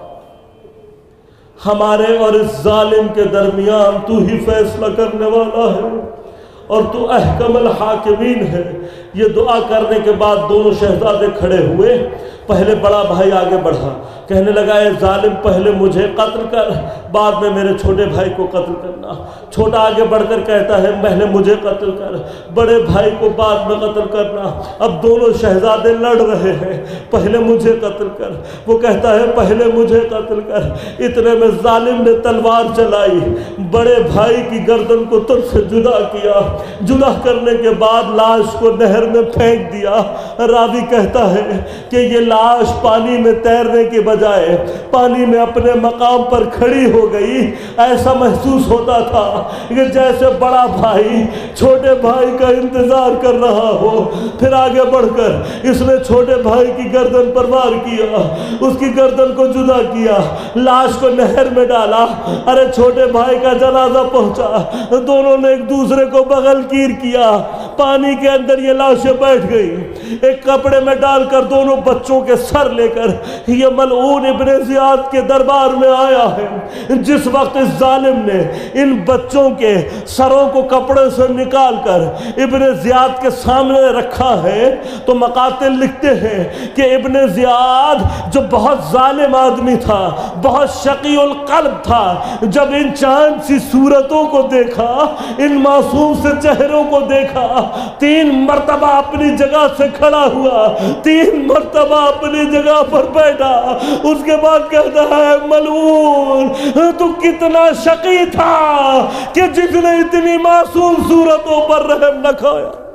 ہمارے اور اس ظالم کے درمیان تو ہی فیصلہ کرنے والا ہے اور تو احکم الحاکمین ہے۔ یہ دعا کرنے کے بعد دونوں شہزادے کھڑے ہوئے۔ پہلے بڑا بھائی آگے بڑھا، کہنے لگا اے ظالم پہلے مجھے قتل کر، بعد میں میرے چھوٹے بھائی کو قتل کرنا۔ چھوٹا آگے بڑھ کر کہتا ہے پہلے مجھے قتل کر، بڑے بھائی کو بعد میں قتل کرنا۔ اب دونوں شہزادے لڑ رہے ہیں، پہلے مجھے قتل کر، وہ کہتا ہے پہلے مجھے قتل کر۔ اتنے میں ظالم نے تلوار چلائی، بڑے بھائی کی گردن کو تن سے جدا کیا، جدا کرنے کے بعد لاش کو نہر میں پھینک دیا۔ راوی کہتا ہے کہ یہ لاش پانی میں تیرنے کے بجائے پانی میں اپنے مقام پر کھڑی ہو گئی۔ ایسا محسوس ہوتا تھا کہ جیسے بڑا بھائی چھوٹے بھائی کا انتظار کر رہا ہو۔ پھر آگے بڑھ کر اس نے چھوٹے بھائی کی گردن پر وار کیا، اس کی گردن کو جدا کیا، لاش کو نہر میں ڈالا۔ ارے چھوٹے بھائی کا جنازہ پہنچا، دونوں نے ایک دوسرے کو بغل گیر کیا، پانی کے اندر یہ لاشیں بیٹھ گئی۔ ایک کپڑے میں ڈال کر دونوں بچوں کے سر لے کر یہ ملعون ابن زیاد کے دربار میں آیا ہے۔ جس وقت اس ظالم نے ان بچوں کے سروں کو کپڑے سے نکال کر ابن زیاد کے سامنے رکھا ہے تو مقاتل لکھتے ہیں کہ ابن زیاد جو بہت ظالم آدمی تھا، بہت شقی القلب تھا، جب ان چاند سی صورتوں کو دیکھا، ان معصوم سے چہروں کو دیکھا، 3 مرتبہ اپنی جگہ سے کھڑا ہوا، 3 مرتبہ اپنی جگہ پر بیٹھا۔ اس کے بعد کہتا ہے ملعون تو کتنا شقی تھا کہ جس نے اتنی معصوم صورتوں پر رحم نہ کھایا۔